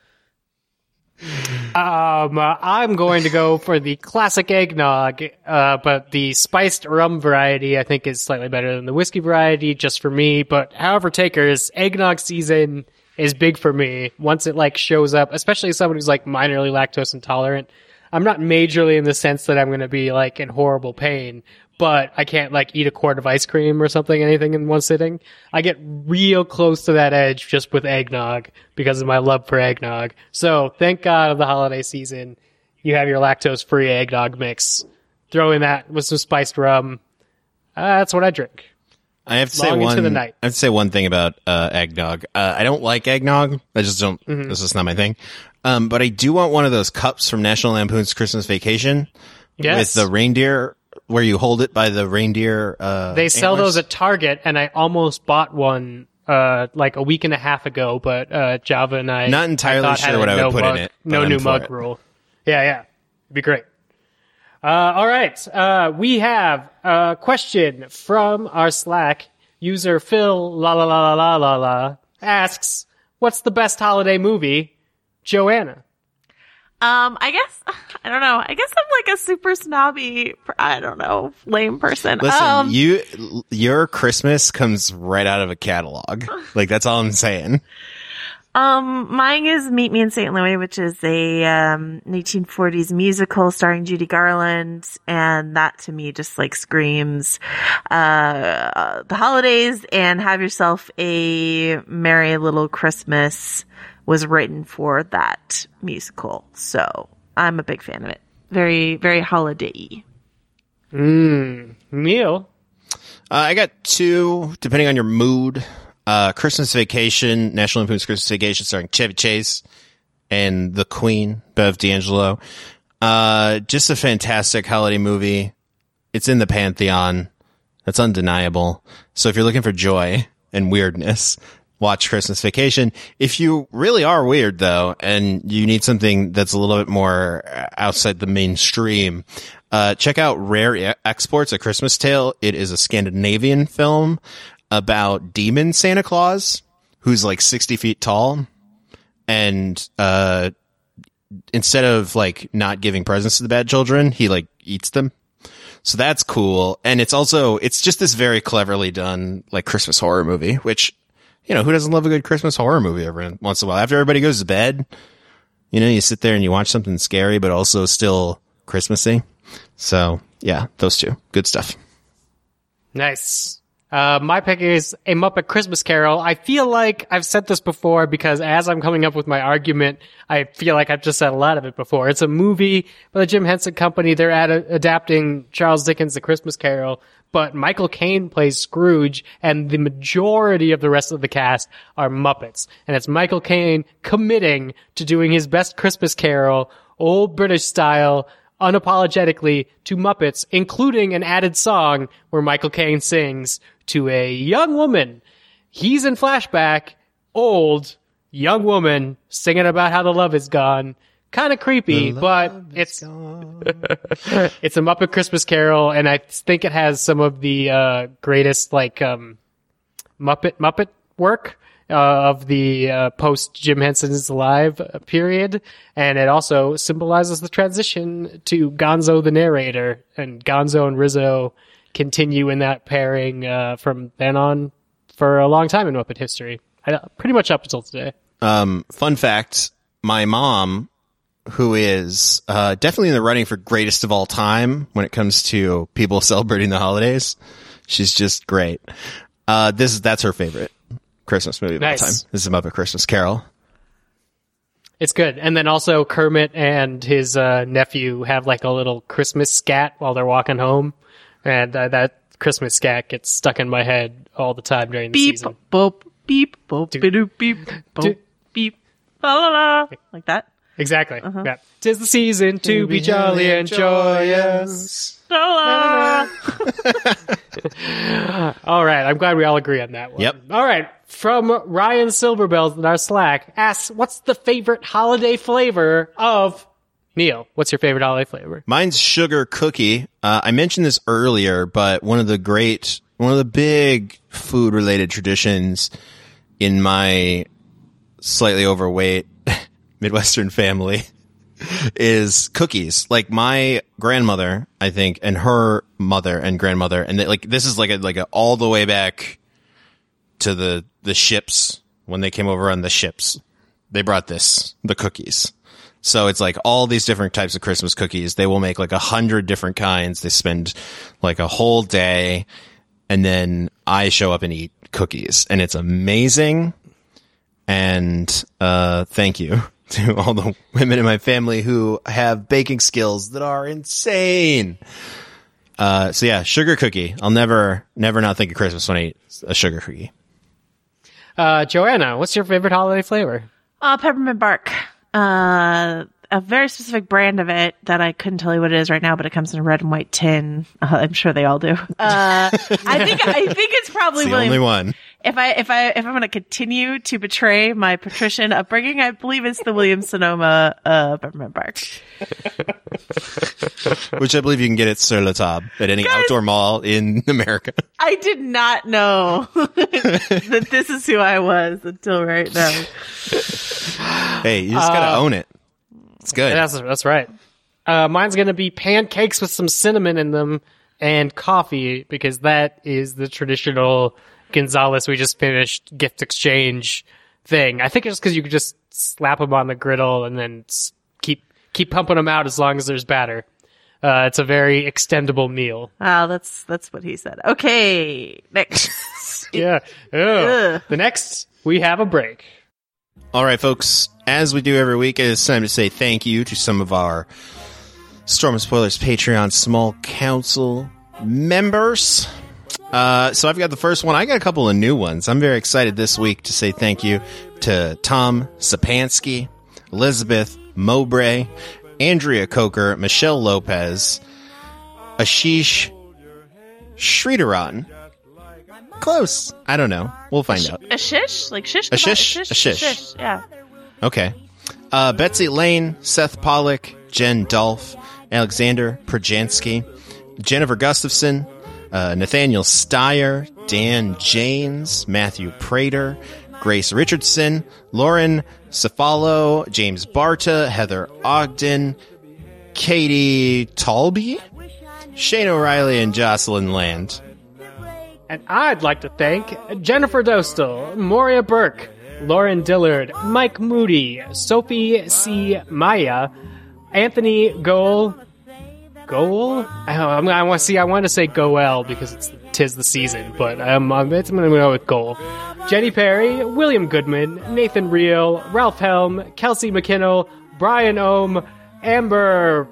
I'm going to go for the classic eggnog, but the spiced rum variety I think is slightly better than the whiskey variety, just for me. But however, takers, eggnog season is big for me. Once it like shows up, especially as someone who's like minorly lactose intolerant, I'm not majorly in the sense that I'm going to be like in horrible pain, but I can't like eat a quart of ice cream or something, anything in one sitting. I get real close to that edge just with eggnog because of my love for eggnog. So thank God of the holiday season, you have your lactose-free eggnog mix. Throw in that with some spiced rum. That's what I drink. I have to say one thing about eggnog. I don't like eggnog. I just don't. This is not my thing. But I do want one of those cups from National Lampoon's Christmas Vacation with the reindeer, where you hold it by the reindeer. They sell antlers. those at Target, and I almost bought one like a week and a half ago. But Java and I not entirely sure what I would put in it. No new mug rule. Yeah, it'd be great. All right. We have a question from our Slack user. Phil asks, "What's the best holiday movie?" Joanna. I guess, I don't know. I guess I'm like a super snobby, lame person. Listen, your Christmas comes right out of a catalog. Like, that's all I'm saying. Mine is Meet Me in St. Louis, which is a 1940s musical starring Judy Garland, and that to me just like screams the holidays and Have Yourself a Merry Little Christmas was written for that musical. So I'm a big fan of it. Very, very holiday-y. Neil? I got two, depending on your mood. Christmas Vacation, National Lampoon's Christmas Vacation, starring Chevy Chase and the Queen, Bev D'Angelo. Just a fantastic holiday movie. It's in the Pantheon. That's undeniable. So if you're looking for joy and weirdness, watch Christmas Vacation. If you really are weird, though, and you need something that's a little bit more outside the mainstream, check out Rare Exports: A Christmas Tale. It is a Scandinavian film about demon Santa Claus, who's like 60 feet tall. And instead of like not giving presents to the bad children, he like eats them. So that's cool. And it's just this very cleverly done like Christmas horror movie, which, you know, who doesn't love a good Christmas horror movie every once in a while? After everybody goes to bed, you know, you sit there and you watch something scary, but also still Christmassy. So yeah, those two. Good stuff. Nice. My pick is A Muppet Christmas Carol. I feel like I've said this before because as I'm coming up with my argument, I feel like I've just said a lot of it before. It's a movie by the Jim Henson Company. They're adapting Charles Dickens' The Christmas Carol, but Michael Caine plays Scrooge, and the majority of the rest of the cast are Muppets. And it's Michael Caine committing to doing his best Christmas Carol, old British style, unapologetically, to Muppets, including an added song where Michael Caine sings to a young woman. He's in flashback, old, young woman, singing about how the love is gone. Kind of creepy, but it's it's a Muppet Christmas Carol, and I think it has some of the greatest like Muppet work of the post Jim Henson's Alive period, and it also symbolizes the transition to Gonzo the narrator, and Gonzo and Rizzo continue in that pairing from then on for a long time in Muppet history, pretty much up until today. Fun fact, my mom, who is definitely in the running for greatest of all time when it comes to people celebrating the holidays, she's just great. That's her favorite Christmas movie of all time. This is Muppet Christmas Carol. It's good. And then also Kermit and his nephew have like a little Christmas scat while they're walking home. And that Christmas scat gets stuck in my head all the time during the season. Beep, boop, beep, boop, beep, boop, beep, la la la. Like that? Exactly. Yeah. 'Tis the season to be jolly and joyous. La la. All right. I'm glad we all agree on that one. Yep. All right. From Ryan Silverbells in our Slack asks, what's the favorite holiday flavor of Neil? What's your favorite holiday flavor? Mine's sugar cookie. I mentioned this earlier, but one of the big food related traditions in my slightly overweight Midwestern family is cookies. Like my grandmother, I think, and her mother and grandmother, and this is like a all the way back to the ships when they came over on the ships. They brought the cookies. So it's like all these different types of Christmas cookies. They will make like 100 different kinds. They spend like a whole day, and then I show up and eat cookies, and it's amazing. And thank you to all the women in my family who have baking skills that are insane. So yeah, sugar cookie. I'll never not think of Christmas when I eat a sugar cookie. Joanna, what's your favorite holiday flavor? Peppermint bark. A very specific brand of it that I couldn't tell you what it is right now, but it comes in a red and white tin. I'm sure they all do. I think it's probably It's the only one. If I'm going to continue to betray my patrician upbringing, I believe it's the Williams Sonoma peppermint bark. Which I believe you can get at Sur La Table at any outdoor mall in America. I did not know that this is who I was until right now. Hey, you just gotta own it. It's good. That's right. Mine's going to be pancakes with some cinnamon in them and coffee, because that is the traditional Gonzales we just finished gift exchange thing. I think it's because you could just slap them on the griddle and then keep pumping them out as long as there's batter. It's a very extendable meal. Oh, that's what he said. Okay, next. Yeah. The next, we have a break. All right, folks, as we do every week, it is time to say thank you to some of our Storm and Spoilers Patreon Small Council members. So I've got the first one. I got a couple of new ones. I'm very excited this week to say thank you to Tom Sapansky, Elizabeth Mowbray, Andrea Coker, Michelle Lopez, Ashish Sridharan. Close. I don't know. We'll find out. A shish? Like shish? A shish? A A shish. Yeah. Okay. Betsy Lane, Seth Pollock, Jen Dolph, Alexander Perjansky, Jennifer Gustafson, Nathaniel Steyer, Dan Janes, Matthew Prater, Grace Richardson, Lauren Cefalo, James Barta, Heather Ogden, Katie Talby, Shane O'Reilly, and Jocelyn Land. And I'd like to thank Jennifer Dostal, Moria Burke, Lauren Dillard, Mike Moody, Sophie C. Maya, Anthony Goel. I want to say Goel because tis the season, but I'm going to go with Goel. Jenny Perry, William Goodman, Nathan Reel, Ralph Helm, Kelsey McKinnell, Brian Ohm, Amber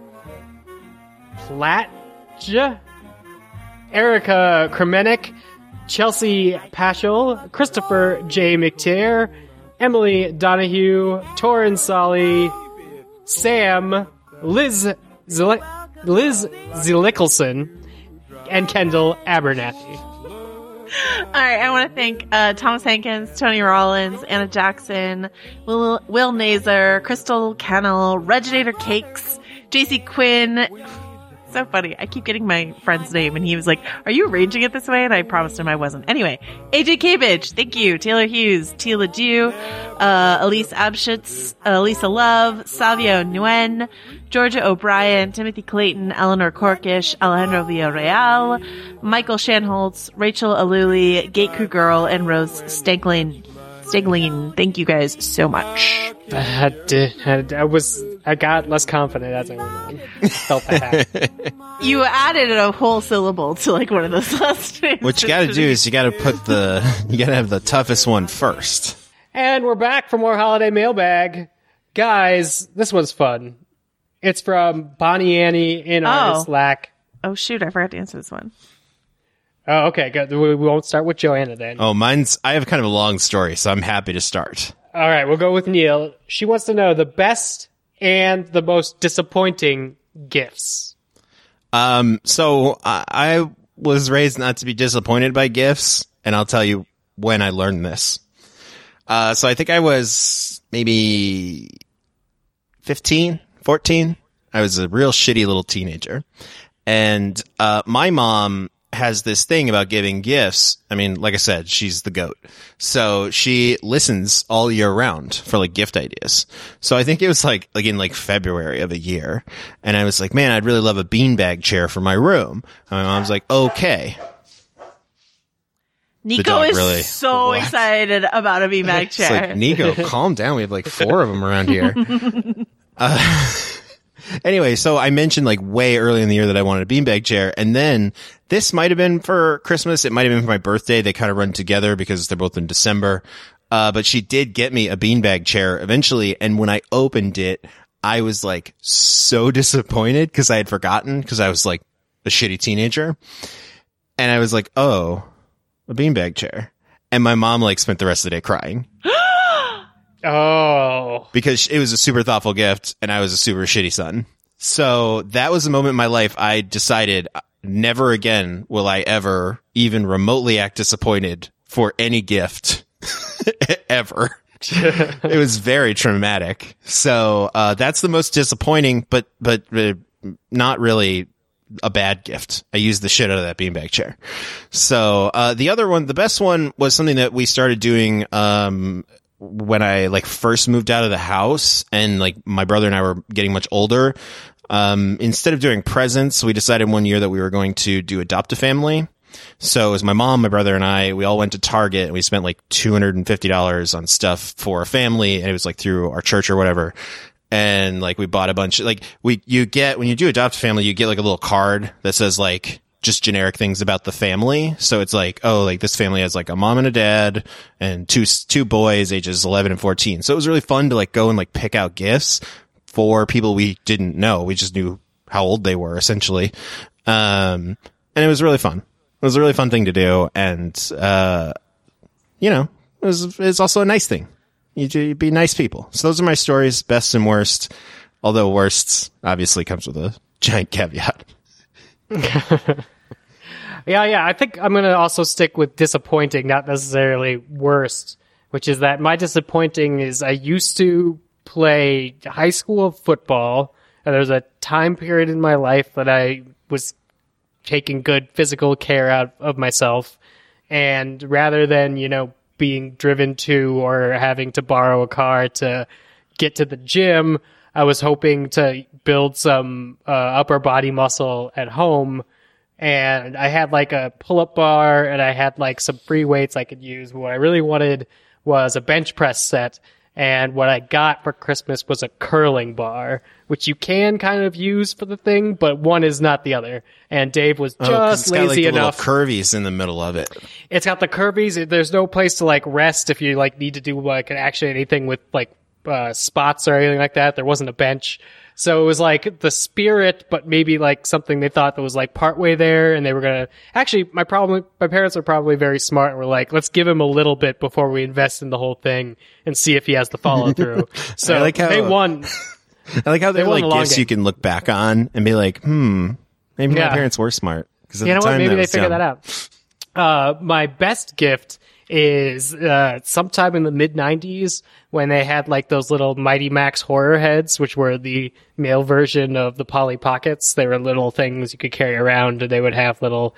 Platja, Erica Kremenek, Chelsea Paschal, Christopher J. McTeer, Emily Donahue, Torrin Solly, Sam, Liz Zillickelson, and Kendall Abernathy. All right, I want to thank Thomas Hankins, Tony Rollins, Anna Jackson, Will Nazer, Crystal Cannell, Reginator Cakes, JC Quinn, so funny. I keep getting my friend's name, and he was like, "Are you arranging it this way?" And I promised him I wasn't. Anyway, AJ Cabbage, thank you. Taylor Hughes, Tila Dew, Elise Abschitz, Elisa Love, Savio Nguyen, Georgia O'Brien, Timothy Clayton, Eleanor Corkish, Alejandro Villarreal, Michael Shanholtz, Rachel Aluli, Gate Crew Girl, and Rose Stanklin. Thank you guys so much. I got less confident as I went on. Felt that. You added a whole syllable to like one of those last names. What you gotta do is you gotta have the toughest one first. And we're back for more holiday mailbag. Guys, this one's fun. It's from Bonnie Annie in our Slack. Oh shoot, I forgot to answer this one. Oh, okay, good. We won't start with Joanna then. Oh, I have kind of a long story, so I'm happy to start. All right, we'll go with Neil. She wants to know the best and the most disappointing gifts. So I was raised not to be disappointed by gifts, and I'll tell you when I learned this. So I think I was maybe 15, 14. I was a real shitty little teenager. And my mom has this thing about giving gifts. I mean, like I said, she's the GOAT. So she listens all year round for like gift ideas. So I think it was like in like February of a year. And I was like, man, I'd really love a beanbag chair for my room. And my mom's like, okay. Nico is so excited about a beanbag chair. It's like, Nico, calm down. We have like 4 of them around here. Anyway, so I mentioned like way early in the year that I wanted a beanbag chair. And then this might have been for Christmas. It might have been for my birthday. They kind of run together because they're both in December. But she did get me a beanbag chair eventually. And when I opened it, I was like so disappointed because I had forgotten because I was like a shitty teenager. And I was like, oh, a beanbag chair. And my mom like spent the rest of the day crying. Oh. Because it was a super thoughtful gift and I was a super shitty son. So that was the moment in my life I decided never again will I ever even remotely act disappointed for any gift ever. It was very traumatic. So that's the most disappointing, but not really a bad gift. I used the shit out of that beanbag chair. So the other one, the best one, was something that we started doing when I like first moved out of the house and like my brother and I were getting much older. Instead of doing presents, we decided one year that we were going to do Adopt a Family. So it was my mom, my brother, and I, we all went to Target and we spent like $250 on stuff for a family, and it was like through our church or whatever. And like we bought a bunch of, like when you do Adopt a Family, you get like a little card that says like just generic things about the family. So it's like, oh, like this family has like a mom and a dad and two boys ages 11 and 14. So it was really fun to like go and like pick out gifts for people we didn't know. We just knew how old they were essentially. And it was really fun. It was a really fun thing to do. And, you know, it's also a nice thing. You be nice people. So those are my stories, best and worst. Although worst obviously comes with a giant caveat. Yeah. I think I'm going to also stick with disappointing, not necessarily worst, which is that my disappointing is I used to play high school football, and there was a time period in my life that I was taking good physical care out of myself. And rather than, you know, being driven to or having to borrow a car to get to the gym, I was hoping to build some upper body muscle at home. And I had like a pull-up bar and I had like some free weights I could use. What I really wanted was a bench press set. And what I got for Christmas was a curling bar, which you can kind of use for the thing, but one is not the other. And Dave was just lazy enough. It's got like the little curvies in the middle of it. It's got the curvies. There's no place to like rest if you like need to do like actually anything with like spots or anything like that. There wasn't a bench. So it was like the spirit, but maybe like something they thought that was like partway there, and they were gonna actually. My parents are probably very smart and were like, let's give him a little bit before we invest in the whole thing and see if he has the follow through. So they won. I like how they're like gifts you can look back on and be like, maybe my parents were smart. You know what? Maybe they figured that out. My best gift is sometime in the mid-90s when they had like those little Mighty Max horror heads, which were the male version of the Polly Pockets. They were little things you could carry around, and they would have little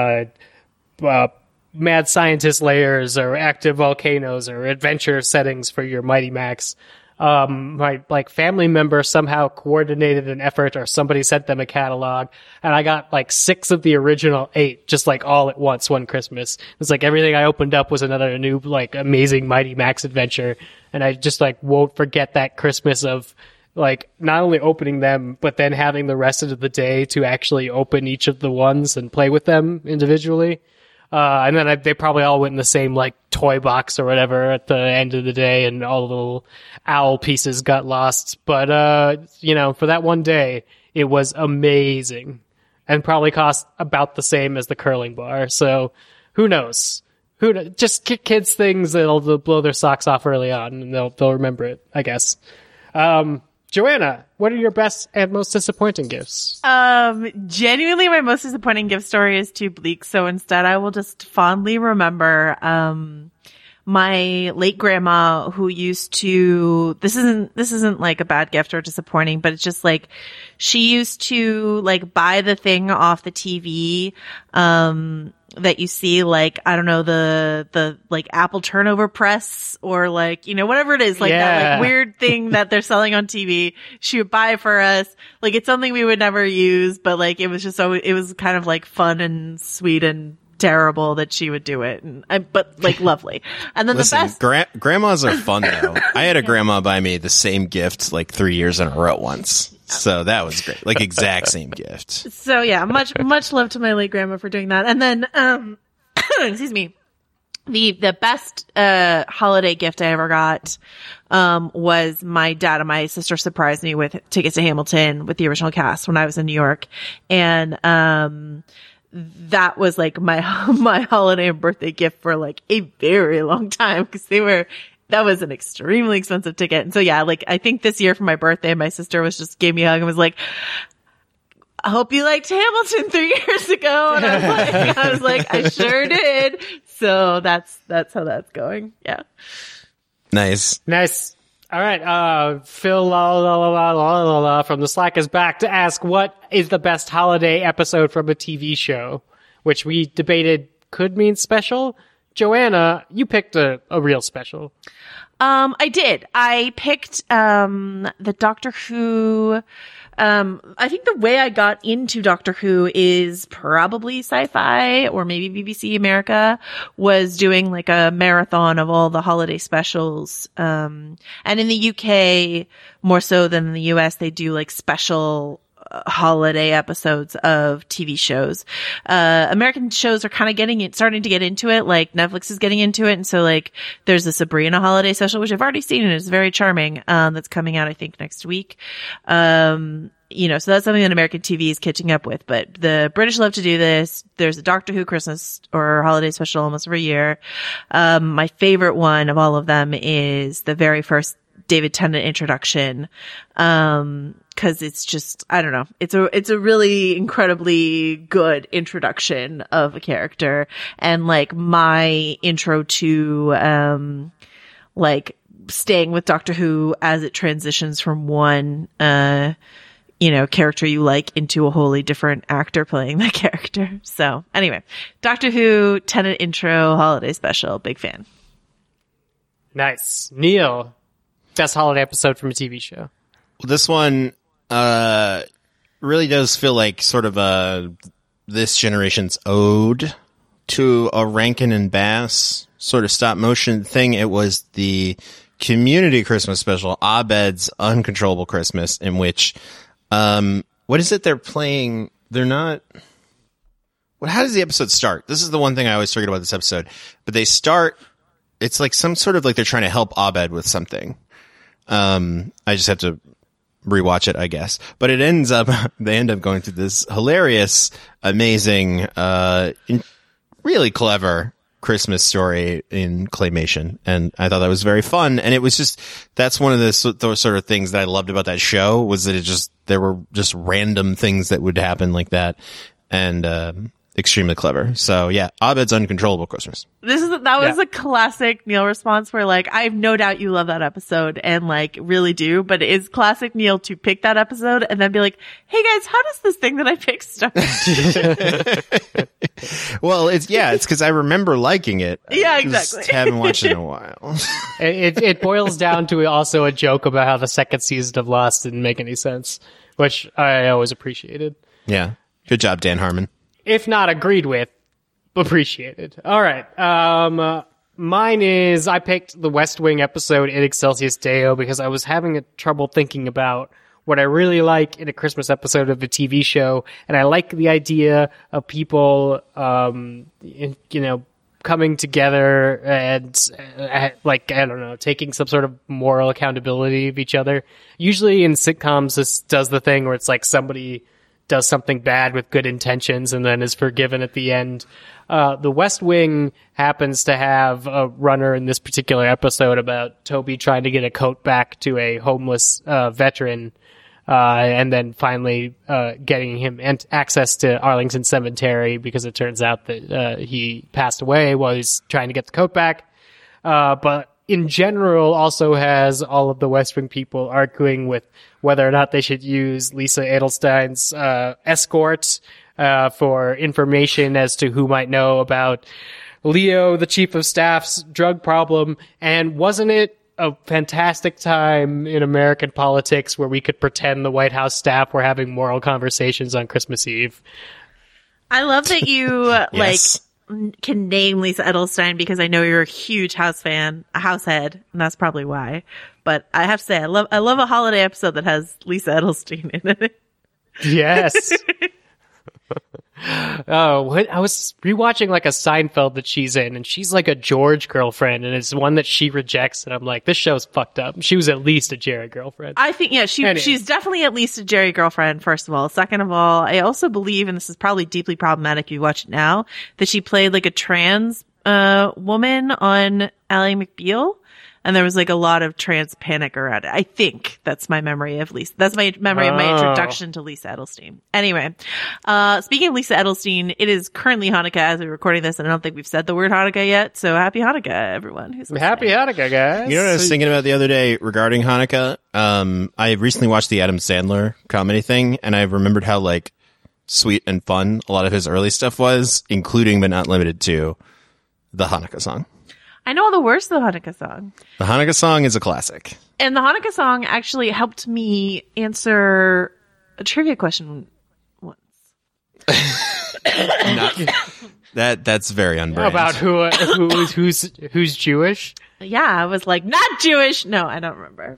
mad scientist layers or active volcanoes or adventure settings for your Mighty Max. My like family member somehow coordinated an effort, or somebody sent them a catalog, and I got like 6 of the original 8 just like all at once one Christmas. It's like everything I opened up was another new like amazing Mighty Max adventure, and I just like won't forget that Christmas of like not only opening them but then having the rest of the day to actually open each of the ones and play with them individually. And then they probably all went in the same like toy box or whatever at the end of the day, and all the little owl pieces got lost. But, you know, for that one day, it was amazing and probably cost about the same as the curling bar. So who knows? Just kids things that'll blow their socks off early on, and they'll remember it, I guess. Joanna, what are your best and most disappointing gifts? Genuinely, my most disappointing gift story is too bleak, so instead I will just fondly remember, my late grandma who used to, this isn't like a bad gift or disappointing, but it's just like, she used to like buy the thing off the TV, that you see, like, I don't know, the like Apple turnover press, or like, you know, whatever it is, like that like weird thing that they're selling on TV. She would buy for us. Like, it's something we would never use, but like, it was just so, it was kind of like fun and sweet and terrible that she would do it, but like lovely. And then Listen, the best grandmas are fun though. I had a grandma buy me the same gift like 3 years in a row once. So that was great. Like exact same gift. So yeah, much love to my late grandma for doing that. And then, excuse me, the best, holiday gift I ever got, was my dad and my sister surprised me with tickets to Hamilton with the original cast when I was in New York. And, that was like my holiday and birthday gift for like a very long time, because that was an extremely expensive ticket. And so yeah, like I think this year for my birthday, my sister gave me a hug and was like, I hope you liked Hamilton 3 years ago. And I was like, I sure did. So that's how that's going. Yeah. Nice. All right, Phil from the Slack is back to ask, what is the best holiday episode from a TV show? Which we debated could mean special. Joanna, you picked a real special. I did. I picked the Doctor Who. I think the way I got into Doctor Who is probably Sci-Fi or maybe BBC America was doing like a marathon of all the holiday specials. And in the UK, more so than in the US, they do like special holiday episodes of TV shows. American shows are kind of starting to get into it. Like Netflix is getting into it. And so like there's the Sabrina holiday special, which I've already seen and is very charming. That's coming out, I think, next week. You know, so that's something that American TV is catching up with, but the British love to do this. There's a Doctor Who Christmas or holiday special almost every year. My favorite one of all of them is the very first David Tennant introduction. Cause it's just, I don't know. It's a really incredibly good introduction of a character, and like my intro to, like staying with Doctor Who as it transitions from one, you know, character you like into a wholly different actor playing that character. So anyway, Doctor Who Tennant intro holiday special, big fan. Nice. Neil, best holiday episode from a TV show. This one really does feel like sort of this generation's ode to a Rankin and Bass sort of stop motion thing. It was the Community Christmas special, Abed's Uncontrollable Christmas, in which what is it they're playing? They're not. How does the episode start? This is the one thing I always forget about this episode. But they start. It's like some sort of like they're trying to help Abed with something. I just have to rewatch it, I guess. But they end up going through this hilarious, amazing, really clever Christmas story in claymation. And I thought that was very fun. And it was just, that's one of those sort of things that I loved about that show, was that there were just random things that would happen like that. And, extremely clever. So yeah, Abed's Uncontrollable Christmas. That was a classic Neil response where like, I have no doubt you love that episode and like really do, but it is classic Neil to pick that episode and then be like, hey guys, how does this thing that I picked start? Well, it's because I remember liking it. Yeah, exactly. Just haven't watched it in a while. It boils down to also a joke about how the second season of Lost didn't make any sense, which I always appreciated. Yeah. Good job, Dan Harmon. If not agreed with, appreciated. All right. Mine is, I picked the West Wing episode In Excelsis Deo because I was having trouble thinking about what I really like in a Christmas episode of a TV show. And I like the idea of people, coming together and like, I don't know, taking some sort of moral accountability of each other. Usually in sitcoms, this does the thing where it's like somebody does something bad with good intentions and then is forgiven at the end. The West Wing happens to have a runner in this particular episode about Toby trying to get a coat back to a homeless veteran, and then finally getting him access to Arlington Cemetery because it turns out that he passed away while he's trying to get the coat back. But in general also has all of the West Wing people arguing with whether or not they should use Lisa Edelstein's escort for information as to who might know about Leo, the chief of staff's drug problem. And wasn't it a fantastic time in American politics where we could pretend the White House staff were having moral conversations on Christmas Eve? I love that you Yes. can name Lisa Edelstein because I know you're a huge House fan, a House head, and that's probably why. But I have to say, I love a holiday episode that has Lisa Edelstein in it. Yes. I was rewatching like a Seinfeld that she's in, and she's like a George girlfriend, and it's one that she rejects, and I'm like, this show's fucked up. She was at least a Jerry girlfriend. I think, yeah, she's definitely at least a Jerry girlfriend, first of all. Second of all, I also believe, and this is probably deeply problematic if you watch it now, that she played like a trans woman on Ally McBeal. And there was like a lot of trans panic around it. I think that's my memory of Lisa. That's my memory of my introduction to Lisa Edelstein. Anyway, speaking of Lisa Edelstein, it is currently Hanukkah as we're recording this, and I don't think we've said the word Hanukkah yet. So happy Hanukkah, everyone who's listening. Happy Hanukkah, guys. You know what I was thinking about the other day regarding Hanukkah? I recently watched the Adam Sandler comedy thing, and I remembered how like sweet and fun a lot of his early stuff was, including but not limited to the Hanukkah song. I know all the words of the Hanukkah song. The Hanukkah song is a classic. And the Hanukkah song actually helped me answer a trivia question once. That's very unbrand. About who's Jewish? Yeah, I was like, not Jewish. No, I don't remember.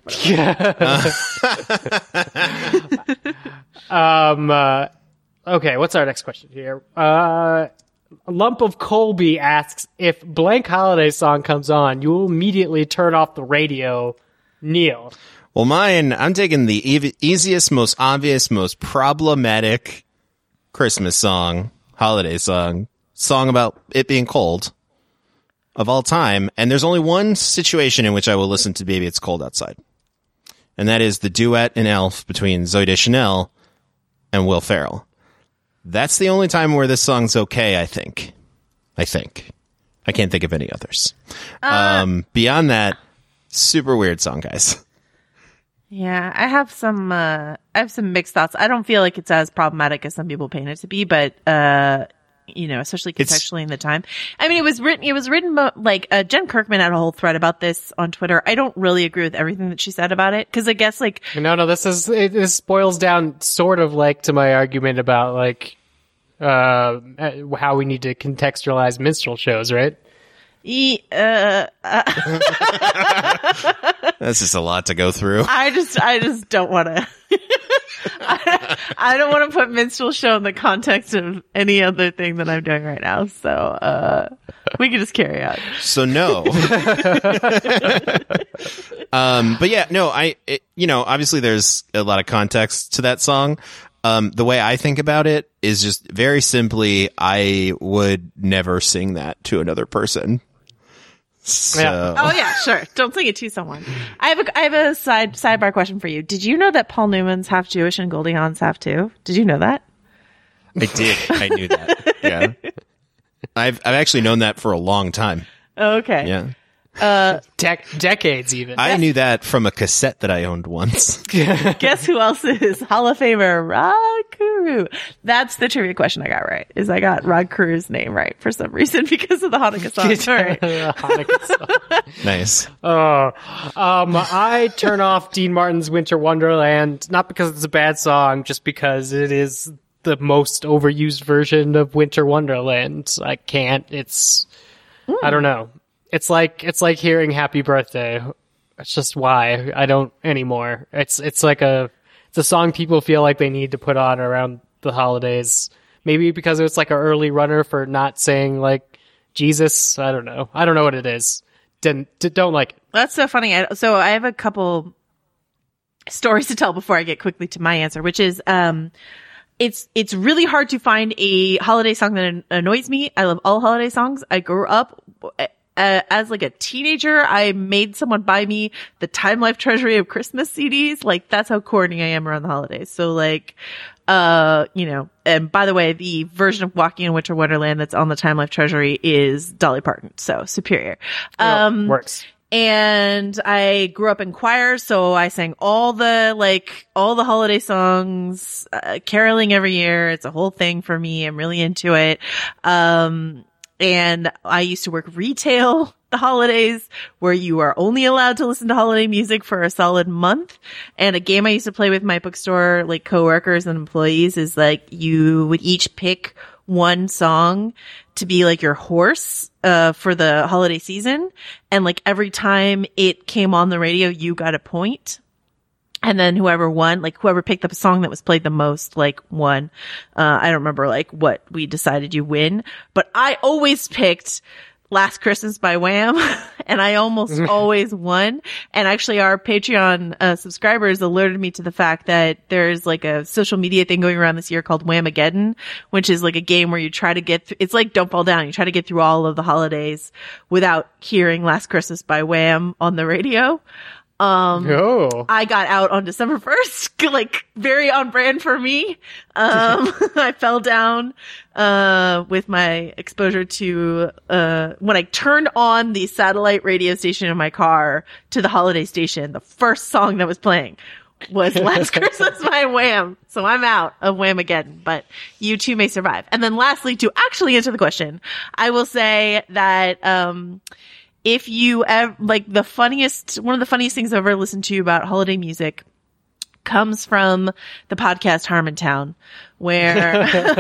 Okay, what's our next question here? A lump of Colby asks, if blank holiday song comes on, you will immediately turn off the radio. Neil. Well, mine, I'm taking the easiest, most obvious, most problematic Christmas song, holiday song about it being cold of all time. And there's only one situation in which I will listen to Baby It's Cold Outside. And that is the duet in Elf between Zooey Deschanel and Will Ferrell. That's the only time where this song's okay, I think. I can't think of any others. Beyond that, super weird song, guys. Yeah, I have some mixed thoughts. I don't feel like it's as problematic as some people paint it to be, but especially contextually in the time. I mean, it was written like Jen Kirkman had a whole thread about this on Twitter. I don't really agree with everything that she said about it because I guess like no, this boils down sort of like to my argument about like how we need to contextualize minstrel shows, right? That's just a lot to go through. I just don't want to. I don't want to put minstrel show in the context of any other thing that I'm doing right now. So we can just carry on. So no. But yeah, no. Obviously there's a lot of context to that song. The way I think about it is just very simply, I would never sing that to another person. So. Yeah. Oh yeah, sure. Don't sing it to someone. I have a sidebar question for you. Did you know that Paul Newman's half Jewish and Goldie Hawn's half too? Did you know that? I did. I knew that. Yeah. I've actually known that for a long time. Okay. Yeah. Decades even. I knew that from a cassette that I owned once. Guess who else is Hall of Famer Rod Carew? That's the trivia question I got right. Is I got Rod Carew's name right for some reason because of the Hanukkah song. All right. Hanukkah song. Nice. I turn off Dean Martin's Winter Wonderland, not because it's a bad song, just because it is the most overused version of Winter Wonderland. I can't. I don't know. It's like hearing Happy Birthday. It's just why I don't anymore. It's a song people feel like they need to put on around the holidays. Maybe because it's like an early runner for not saying like Jesus. I don't know what it is. Don't like it. That's so funny. So I have a couple stories to tell before I get quickly to my answer, which is, it's really hard to find a holiday song that annoys me. I love all holiday songs. I grew up, as like a teenager, I made someone buy me the Time Life Treasury of Christmas CDs. Like, that's how corny I am around the holidays. So like, and by the way, the version of Walking in Winter Wonderland that's on the Time Life Treasury is Dolly Parton. So superior. Works. And I grew up in choir, so I sang all the holiday songs, caroling every year. It's a whole thing for me. I'm really into it. And I used to work retail the holidays where you are only allowed to listen to holiday music for a solid month. And a game I used to play with my bookstore, like coworkers and employees, is like you would each pick one song to be like your horse, for the holiday season. And like every time it came on the radio, you got a point. And then whoever won, like whoever picked up a song that was played the most, like won. I don't remember like what we decided you win, but I always picked Last Christmas by Wham, and I almost always won. And actually our Patreon subscribers alerted me to the fact that there's like a social media thing going around this year called Whamageddon, which is like a game where you try to get it's like Don't Fall Down. You try to get through all of the holidays without hearing Last Christmas by Wham on the radio. I got out on December 1st, like very on brand for me. I fell down, with my exposure to, when I turned on the satellite radio station in my car to the holiday station, the first song that was playing was Last Christmas by Wham. So I'm out of Whamageddon, but you too may survive. And then lastly, to actually answer the question, I will say that, if you ever, like one of the funniest things I've ever listened to about holiday music comes from the podcast Harmontown, where,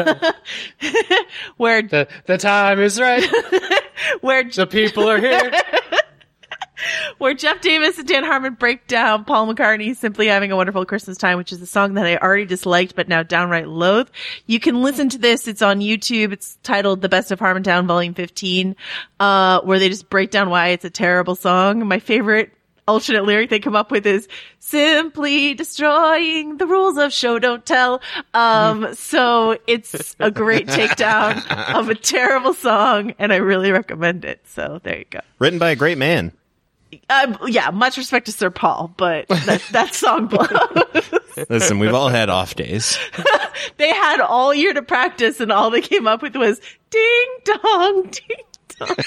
the time is right. Where the people are here. Where Jeff Davis and Dan Harmon break down Paul McCartney's Simply Having a Wonderful Christmas Time, which is a song that I already disliked but now downright loathe. You can listen to this. It's on YouTube. It's titled The Best of Harmontown Volume 15, where they just break down why it's a terrible song. My favorite alternate lyric they come up with is simply destroying the rules of show don't tell. So it's a great takedown of a terrible song, and I really recommend it. So there you go. Written by a great man. Yeah, much respect to Sir Paul, but that song blows. Listen, we've all had off days. They had all year to practice, and all they came up with was ding dong, ding dong.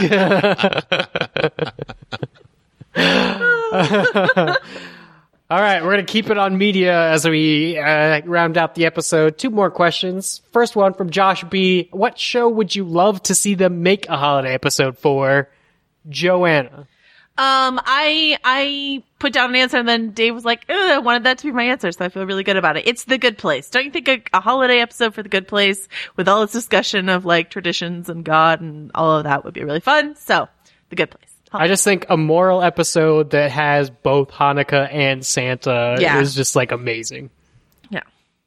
All right, we're going to keep it on media as we round out the episode. 2 more questions. First one from Josh B. What show would you love to see them make a holiday episode for? Joanna. I put down an answer, and then Dave was like, I wanted that to be my answer, so I feel really good about it. It's The Good Place. Don't you think a holiday episode for The Good Place with all its discussion of like traditions and God and all of that would be really fun? So, The Good Place. I just think a moral episode that has both Hanukkah and Santa is just like amazing. Yeah.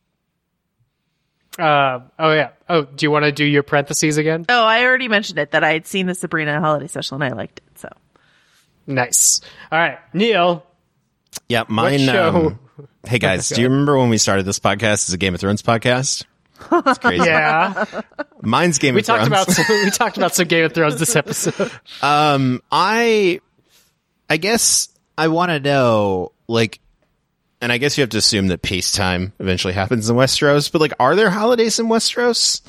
Oh, do you want to do your parentheses again? Oh, I already mentioned it, that I had seen the Sabrina holiday special and I liked it, so. Nice. All right, Neil. Yeah, mine. Hey guys, do you remember when we started this podcast as a Game of Thrones podcast? It's crazy. Yeah. Mine's Game of Thrones. We talked about some Game of Thrones this episode. I guess I want to know, like, and I guess you have to assume that peacetime eventually happens in Westeros, but like, are there holidays in Westeros?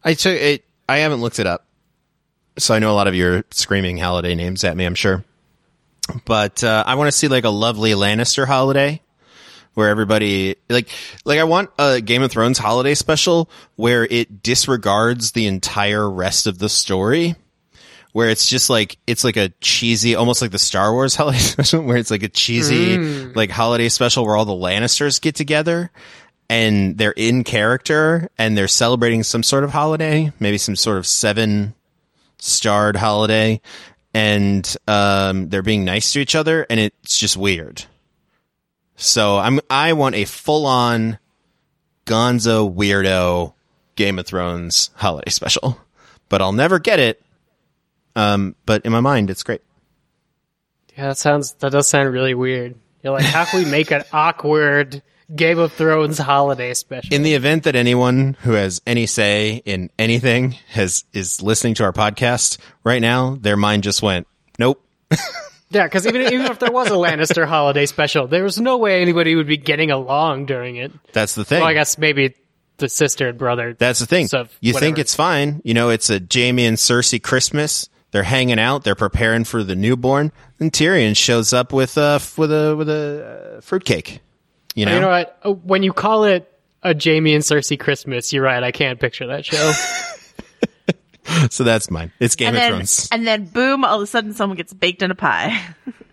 I haven't looked it up, so I know a lot of your screaming holiday names at me, I'm sure. But I want to see like a lovely Lannister holiday where everybody like I want a Game of Thrones holiday special where it disregards the entire rest of the story, where it's just like it's like a cheesy, almost like the Star Wars holiday special, where it's like a cheesy like holiday special where all the Lannisters get together and they're in character and they're celebrating some sort of holiday, maybe some sort of 7-starred holiday, and they're being nice to each other, and it's just weird. So I want a full-on gonzo weirdo Game of Thrones holiday special, but I'll never get it. But in my mind, it's great. Yeah, that does sound really weird. You're like, how can we make an awkward Game of Thrones holiday special? In the event that anyone who has any say in anything is listening to our podcast right now, their mind just went, nope. Yeah, because even if there was a Lannister holiday special, there was no way anybody would be getting along during it. That's the thing. Well, I guess maybe the sister and brother. That's the thing. So you whatever. think it's fine. You know, it's a Jaime and Cersei Christmas. They're hanging out. They're preparing for the newborn. And Tyrion shows up with a fruitcake. You know what? When you call it a Jaime and Cersei Christmas, you're right. I can't picture that show. So that's mine. It's Game of Thrones. And then boom, all of a sudden someone gets baked in a pie.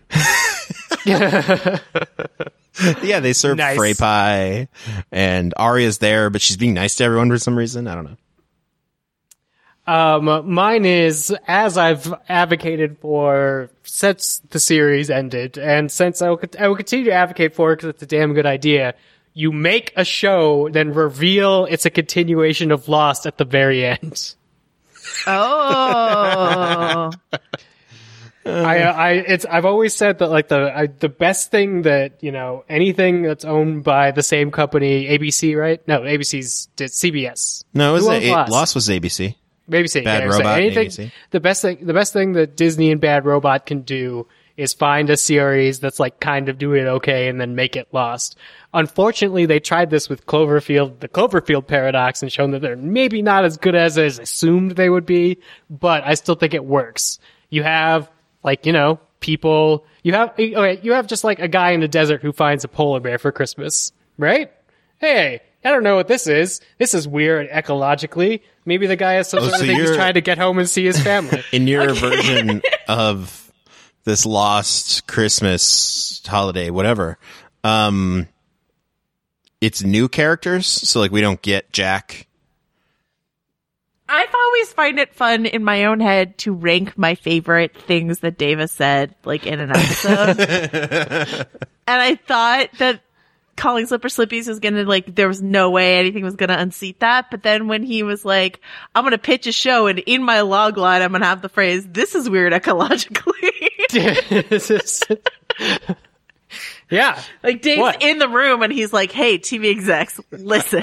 Yeah, they serve Nice. Frey pie, and Arya's there, but she's being nice to everyone for some reason. I don't know. Mine is, as I've advocated for since the series ended, and since I will continue to advocate for it because it's a damn good idea, you make a show, then reveal it's a continuation of Lost at the very end. Oh. I've always said that like the best thing that, you know, anything that's owned by the same company, ABC, right? No, ABC's CBS. No, it Who was owns Lost? Lost was ABC. BBC. Bad yeah, so Robot, anything, ABC. the best thing that Disney and Bad Robot can do is find a series that's like kind of doing okay and then make it Lost. Unfortunately, they tried this with Cloverfield, the Cloverfield paradox, and shown that they're maybe not as good as assumed they would be, but I still think it works. You have, like, you know, people, you have just like a guy in the desert who finds a polar bear for Christmas, right? Hey, I don't know what this is. This is weird ecologically. Maybe the guy has some sort of thing he's trying to get home and see his family. In your version of this Lost Christmas holiday, whatever, it's new characters, so like we don't get Jack. I've always find it fun in my own head to rank my favorite things that Davis said, like in an episode. And I thought that calling Slipper Slippies was gonna, like, there was no way anything was gonna unseat that. But then when he was like, I'm gonna pitch a show and in my log line I'm gonna have the phrase, this is weird ecologically. Yeah. Like Dave's What? in the room and he's like, hey, TV execs, listen.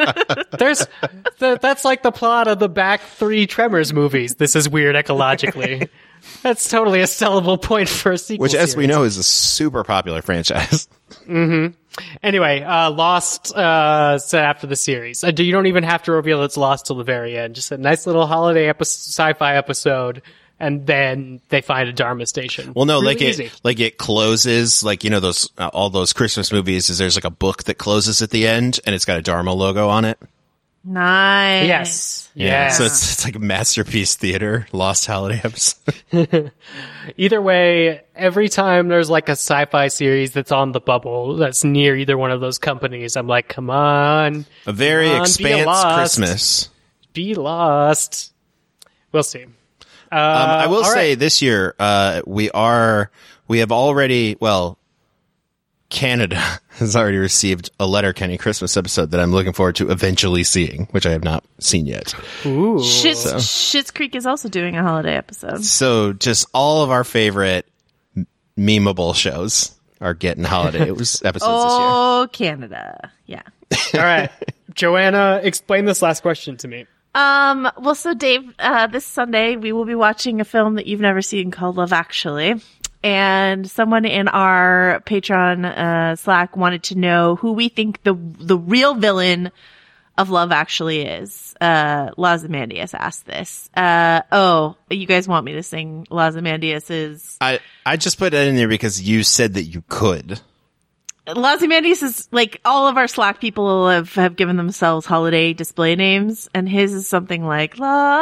That's like the plot of the back 3 Tremors movies. This is weird ecologically. That's totally a sellable point for a sequel. Which, as series. we know, is a super popular franchise. Anyway, Lost said after the series. You don't even have to reveal it's Lost till the very end. Just a nice little holiday sci-fi episode, and then they find a Dharma station. Well, no, Really easy. like it closes, like, you know, those all those Christmas movies. Is there's like a book that closes at the end, and it's got a Dharma logo on it. Nice. Yes. Yeah, Yes. so it's like a masterpiece theater Lost holiday episode. Either way, every time there's like a sci-fi series that's on the bubble that's near either one of those companies, I'm like, come on. A very Come on, be expanse Lost. Christmas. Be Lost. We'll see. I will all say right. this year, we have already, well, Canada has already received a Letterkenny Christmas episode that I'm looking forward to eventually seeing, which I have not seen yet. Ooh. Schitt's Creek is also doing a holiday episode. So just all of our favorite memeable shows are getting holiday episodes this year. Oh, Canada. Yeah. All right. Joanna, explain this last question to me. Well, so Dave, this Sunday we will be watching a film that you've never seen called Love Actually. And someone in our Patreon Slack wanted to know who we think the real villain of Love Actually is? Lazymandias asked this. You guys want me to sing Lazymandias's? I just put that in there because you said that you could. Lazymandias is like all of our Slack people have given themselves holiday display names, and his is something like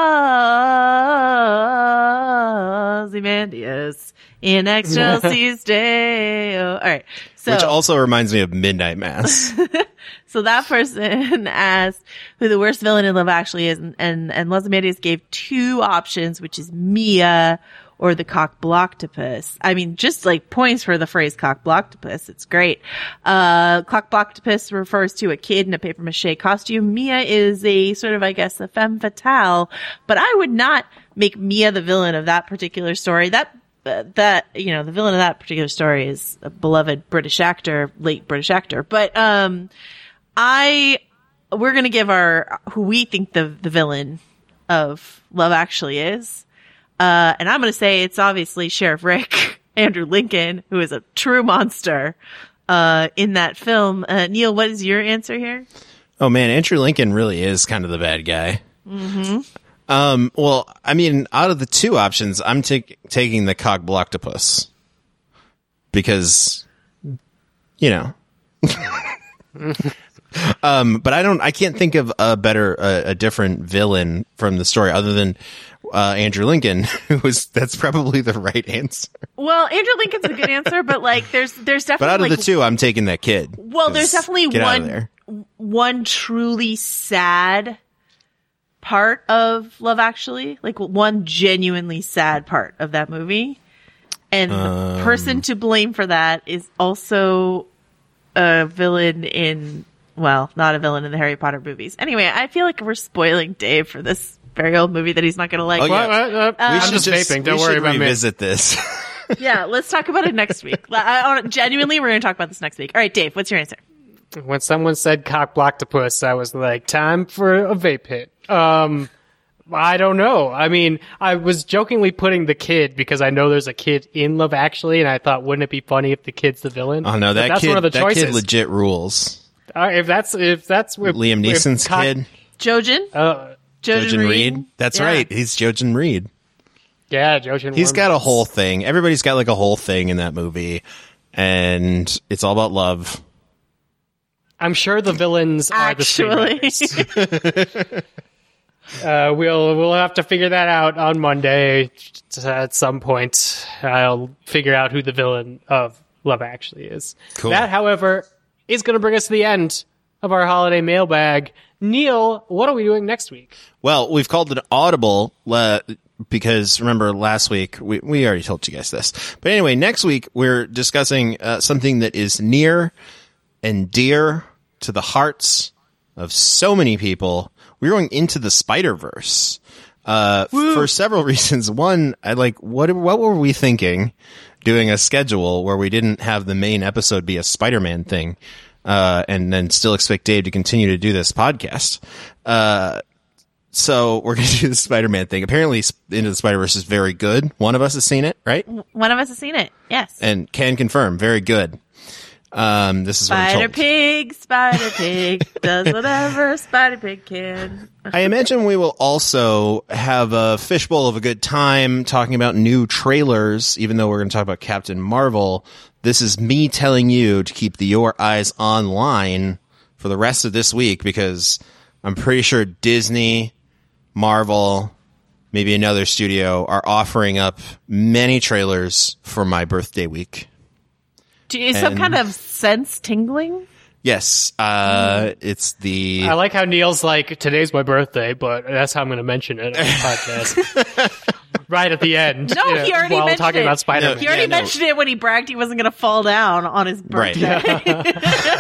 Lazymandias in Excelsis Deo. All right. So, which also reminds me of Midnight Mass. So that person asked who the worst villain in Love Actually is, and Lazymandias gave two options, which is Mia or the Cock-Blocktopus. I mean, just like points for the phrase Cock-Blocktopus. It's great. Cock-Blocktopus refers to a kid in a papier-mâché costume. Mia is a sort of, I guess, a femme fatale, but I would not make Mia the villain of that particular story. The villain of that particular story is a beloved British actor, late British actor. But, we're going to give who we think the villain of Love Actually is. And I'm going to say it's obviously Sheriff Rick, Andrew Lincoln, who is a true monster, in that film. Neil, what is your answer here? Oh man, Andrew Lincoln really is kind of the bad guy. Mm-hmm. Well, I mean, out of the two options, I'm taking the Cock-Blocktopus. Because, you know. But I can't think of a different villain from the story other than Andrew Lincoln, that's probably the right answer. Well, Andrew Lincoln's a good answer, but like there's definitely. But out of the two, I'm taking that kid. Well, there's definitely one truly sad part of Love Actually, like one genuinely sad part of that movie, and the person to blame for that is also a villain in. Well, not a villain in the Harry Potter movies. Anyway, I feel like we're spoiling Dave for this very old movie that he's not going to like. Oh, yeah. I'm just vaping. Don't worry about me. Revisit this. Yeah, let's talk about it next week. Genuinely, we're going to talk about this next week. All right, Dave, what's your answer? When someone said Cock-Blocktopus, I was like, time for a vape hit. I don't know. I mean, I was jokingly putting the kid because I know there's a kid in Love Actually, and I thought, wouldn't it be funny if the kid's the villain? Oh no, that kid legit rules. If that's Liam Neeson's kid, Jojen Reed. That's right. He's Jojen Reed. Yeah, Jojen. He's got a whole thing. Everybody's got like a whole thing in that movie, and it's all about love. I'm sure the villains are the screenwriters. We'll have to figure that out on Monday at some point. I'll figure out who the villain of Love Actually is. Cool. That, however, is going to bring us to the end of our holiday mailbag. Neil, what are we doing next week? Well, we've called it audible because remember last week we already told you guys this. But anyway, next week we're discussing something that is near and dear to the hearts of so many people. We're going into the Spider-Verse for several reasons. One, what were we thinking doing a schedule where we didn't have the main episode be a Spider-Man thing, and then still expect Dave to continue to do this podcast. So we're going to do the Spider-Man thing. Apparently Into the Spider-Verse is very good. One of us has seen it, right? One of us has seen it. Yes. And can confirm, very good. This is Spider Pig does whatever Spider Pig can. I imagine we will also have a fishbowl of a good time talking about new trailers, even though we're going to talk about Captain Marvel. This is me telling you to keep your eyes online for the rest of this week, because I'm pretty sure Disney, Marvel, maybe another studio are offering up many trailers for my birthday week. Is some kind of sense tingling? Yes. It's the... I like how Neil's like, today's my birthday, but that's how I'm going to mention it on the podcast. Right at the end. No, he already while mentioned talking it. about Spider-Man. He already mentioned it when he bragged he wasn't going to fall down on his birthday. Right.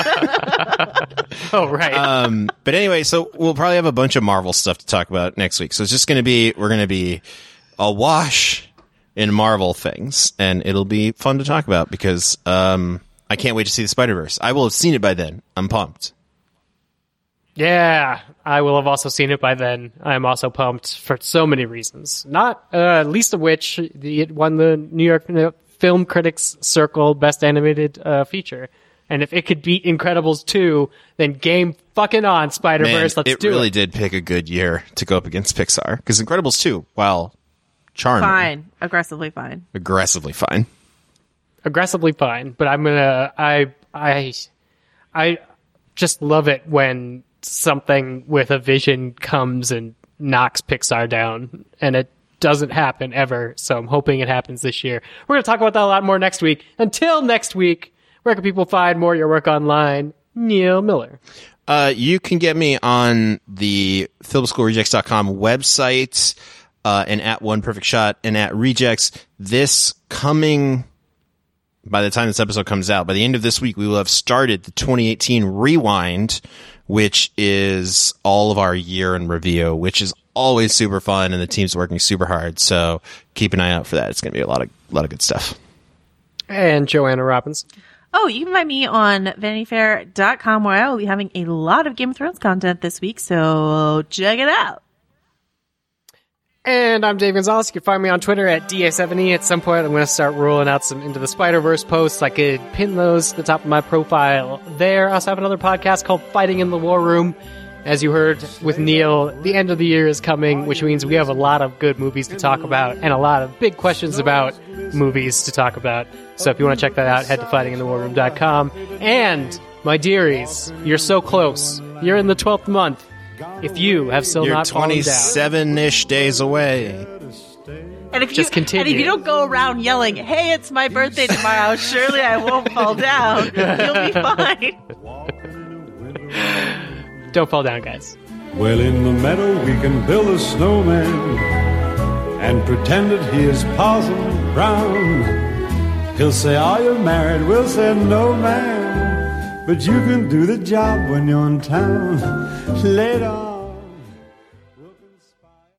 Oh, right. But anyway, so we'll probably have a bunch of Marvel stuff to talk about next week. So it's just going to be, we're going to be awash in Marvel things, and it'll be fun to talk about because I can't wait to see the Spider-Verse. I will have seen it by then. I'm pumped. Yeah, I will have also seen it by then. I'm also pumped for so many reasons. Not least of which, it won the New York Film Critics Circle Best Animated Feature. And if it could beat Incredibles 2, then game fucking on, Spider-Verse. Let's do it. It really did pick a good year to go up against Pixar. Because Incredibles 2, while charming. Fine. Aggressively fine. Aggressively fine. Aggressively fine. But I'm gonna... I just love it when something with a vision comes and knocks Pixar down. And it doesn't happen ever. So I'm hoping it happens this year. We're going to talk about that a lot more next week. Until next week, where can people find more of your work online? Neil Miller. You can get me on the filmschoolrejects.com website, and at One Perfect Shot and at Rejects. This coming, by the time this episode comes out, by the end of this week, we will have started the 2018 Rewind, which is all of our year in review, which is always super fun, and the team's working super hard. So keep an eye out for that. It's going to be a lot of good stuff. And Joanna Robbins. Oh, you can find me on VanityFair.com, where I will be having a lot of Game of Thrones content this week, so check it out. And I'm Dave Gonzalez. You can find me on Twitter at DA7E. At some point, I'm going to start rolling out some Into the Spider-Verse posts. I could pin those to the top of my profile there. I also have another podcast called Fighting in the War Room. As you heard with Neil, the end of the year is coming, which means we have a lot of good movies to talk about and a lot of big questions about movies to talk about. So if you want to check that out, head to fightinginthewarroom.com. And, my dearies, you're so close. You're in the 12th month. If you have still You're not fallen down, 27-ish days away. And if Just continue. And if you don't go around yelling, "Hey, it's my birthday tomorrow," surely I won't fall down. You'll be fine. don't fall down, guys. Well, in the meadow we can build a snowman and pretend that he is Parson Brown. He'll say, "Are you married?" We'll say, "No, man. But you can do the job when you're in town." Later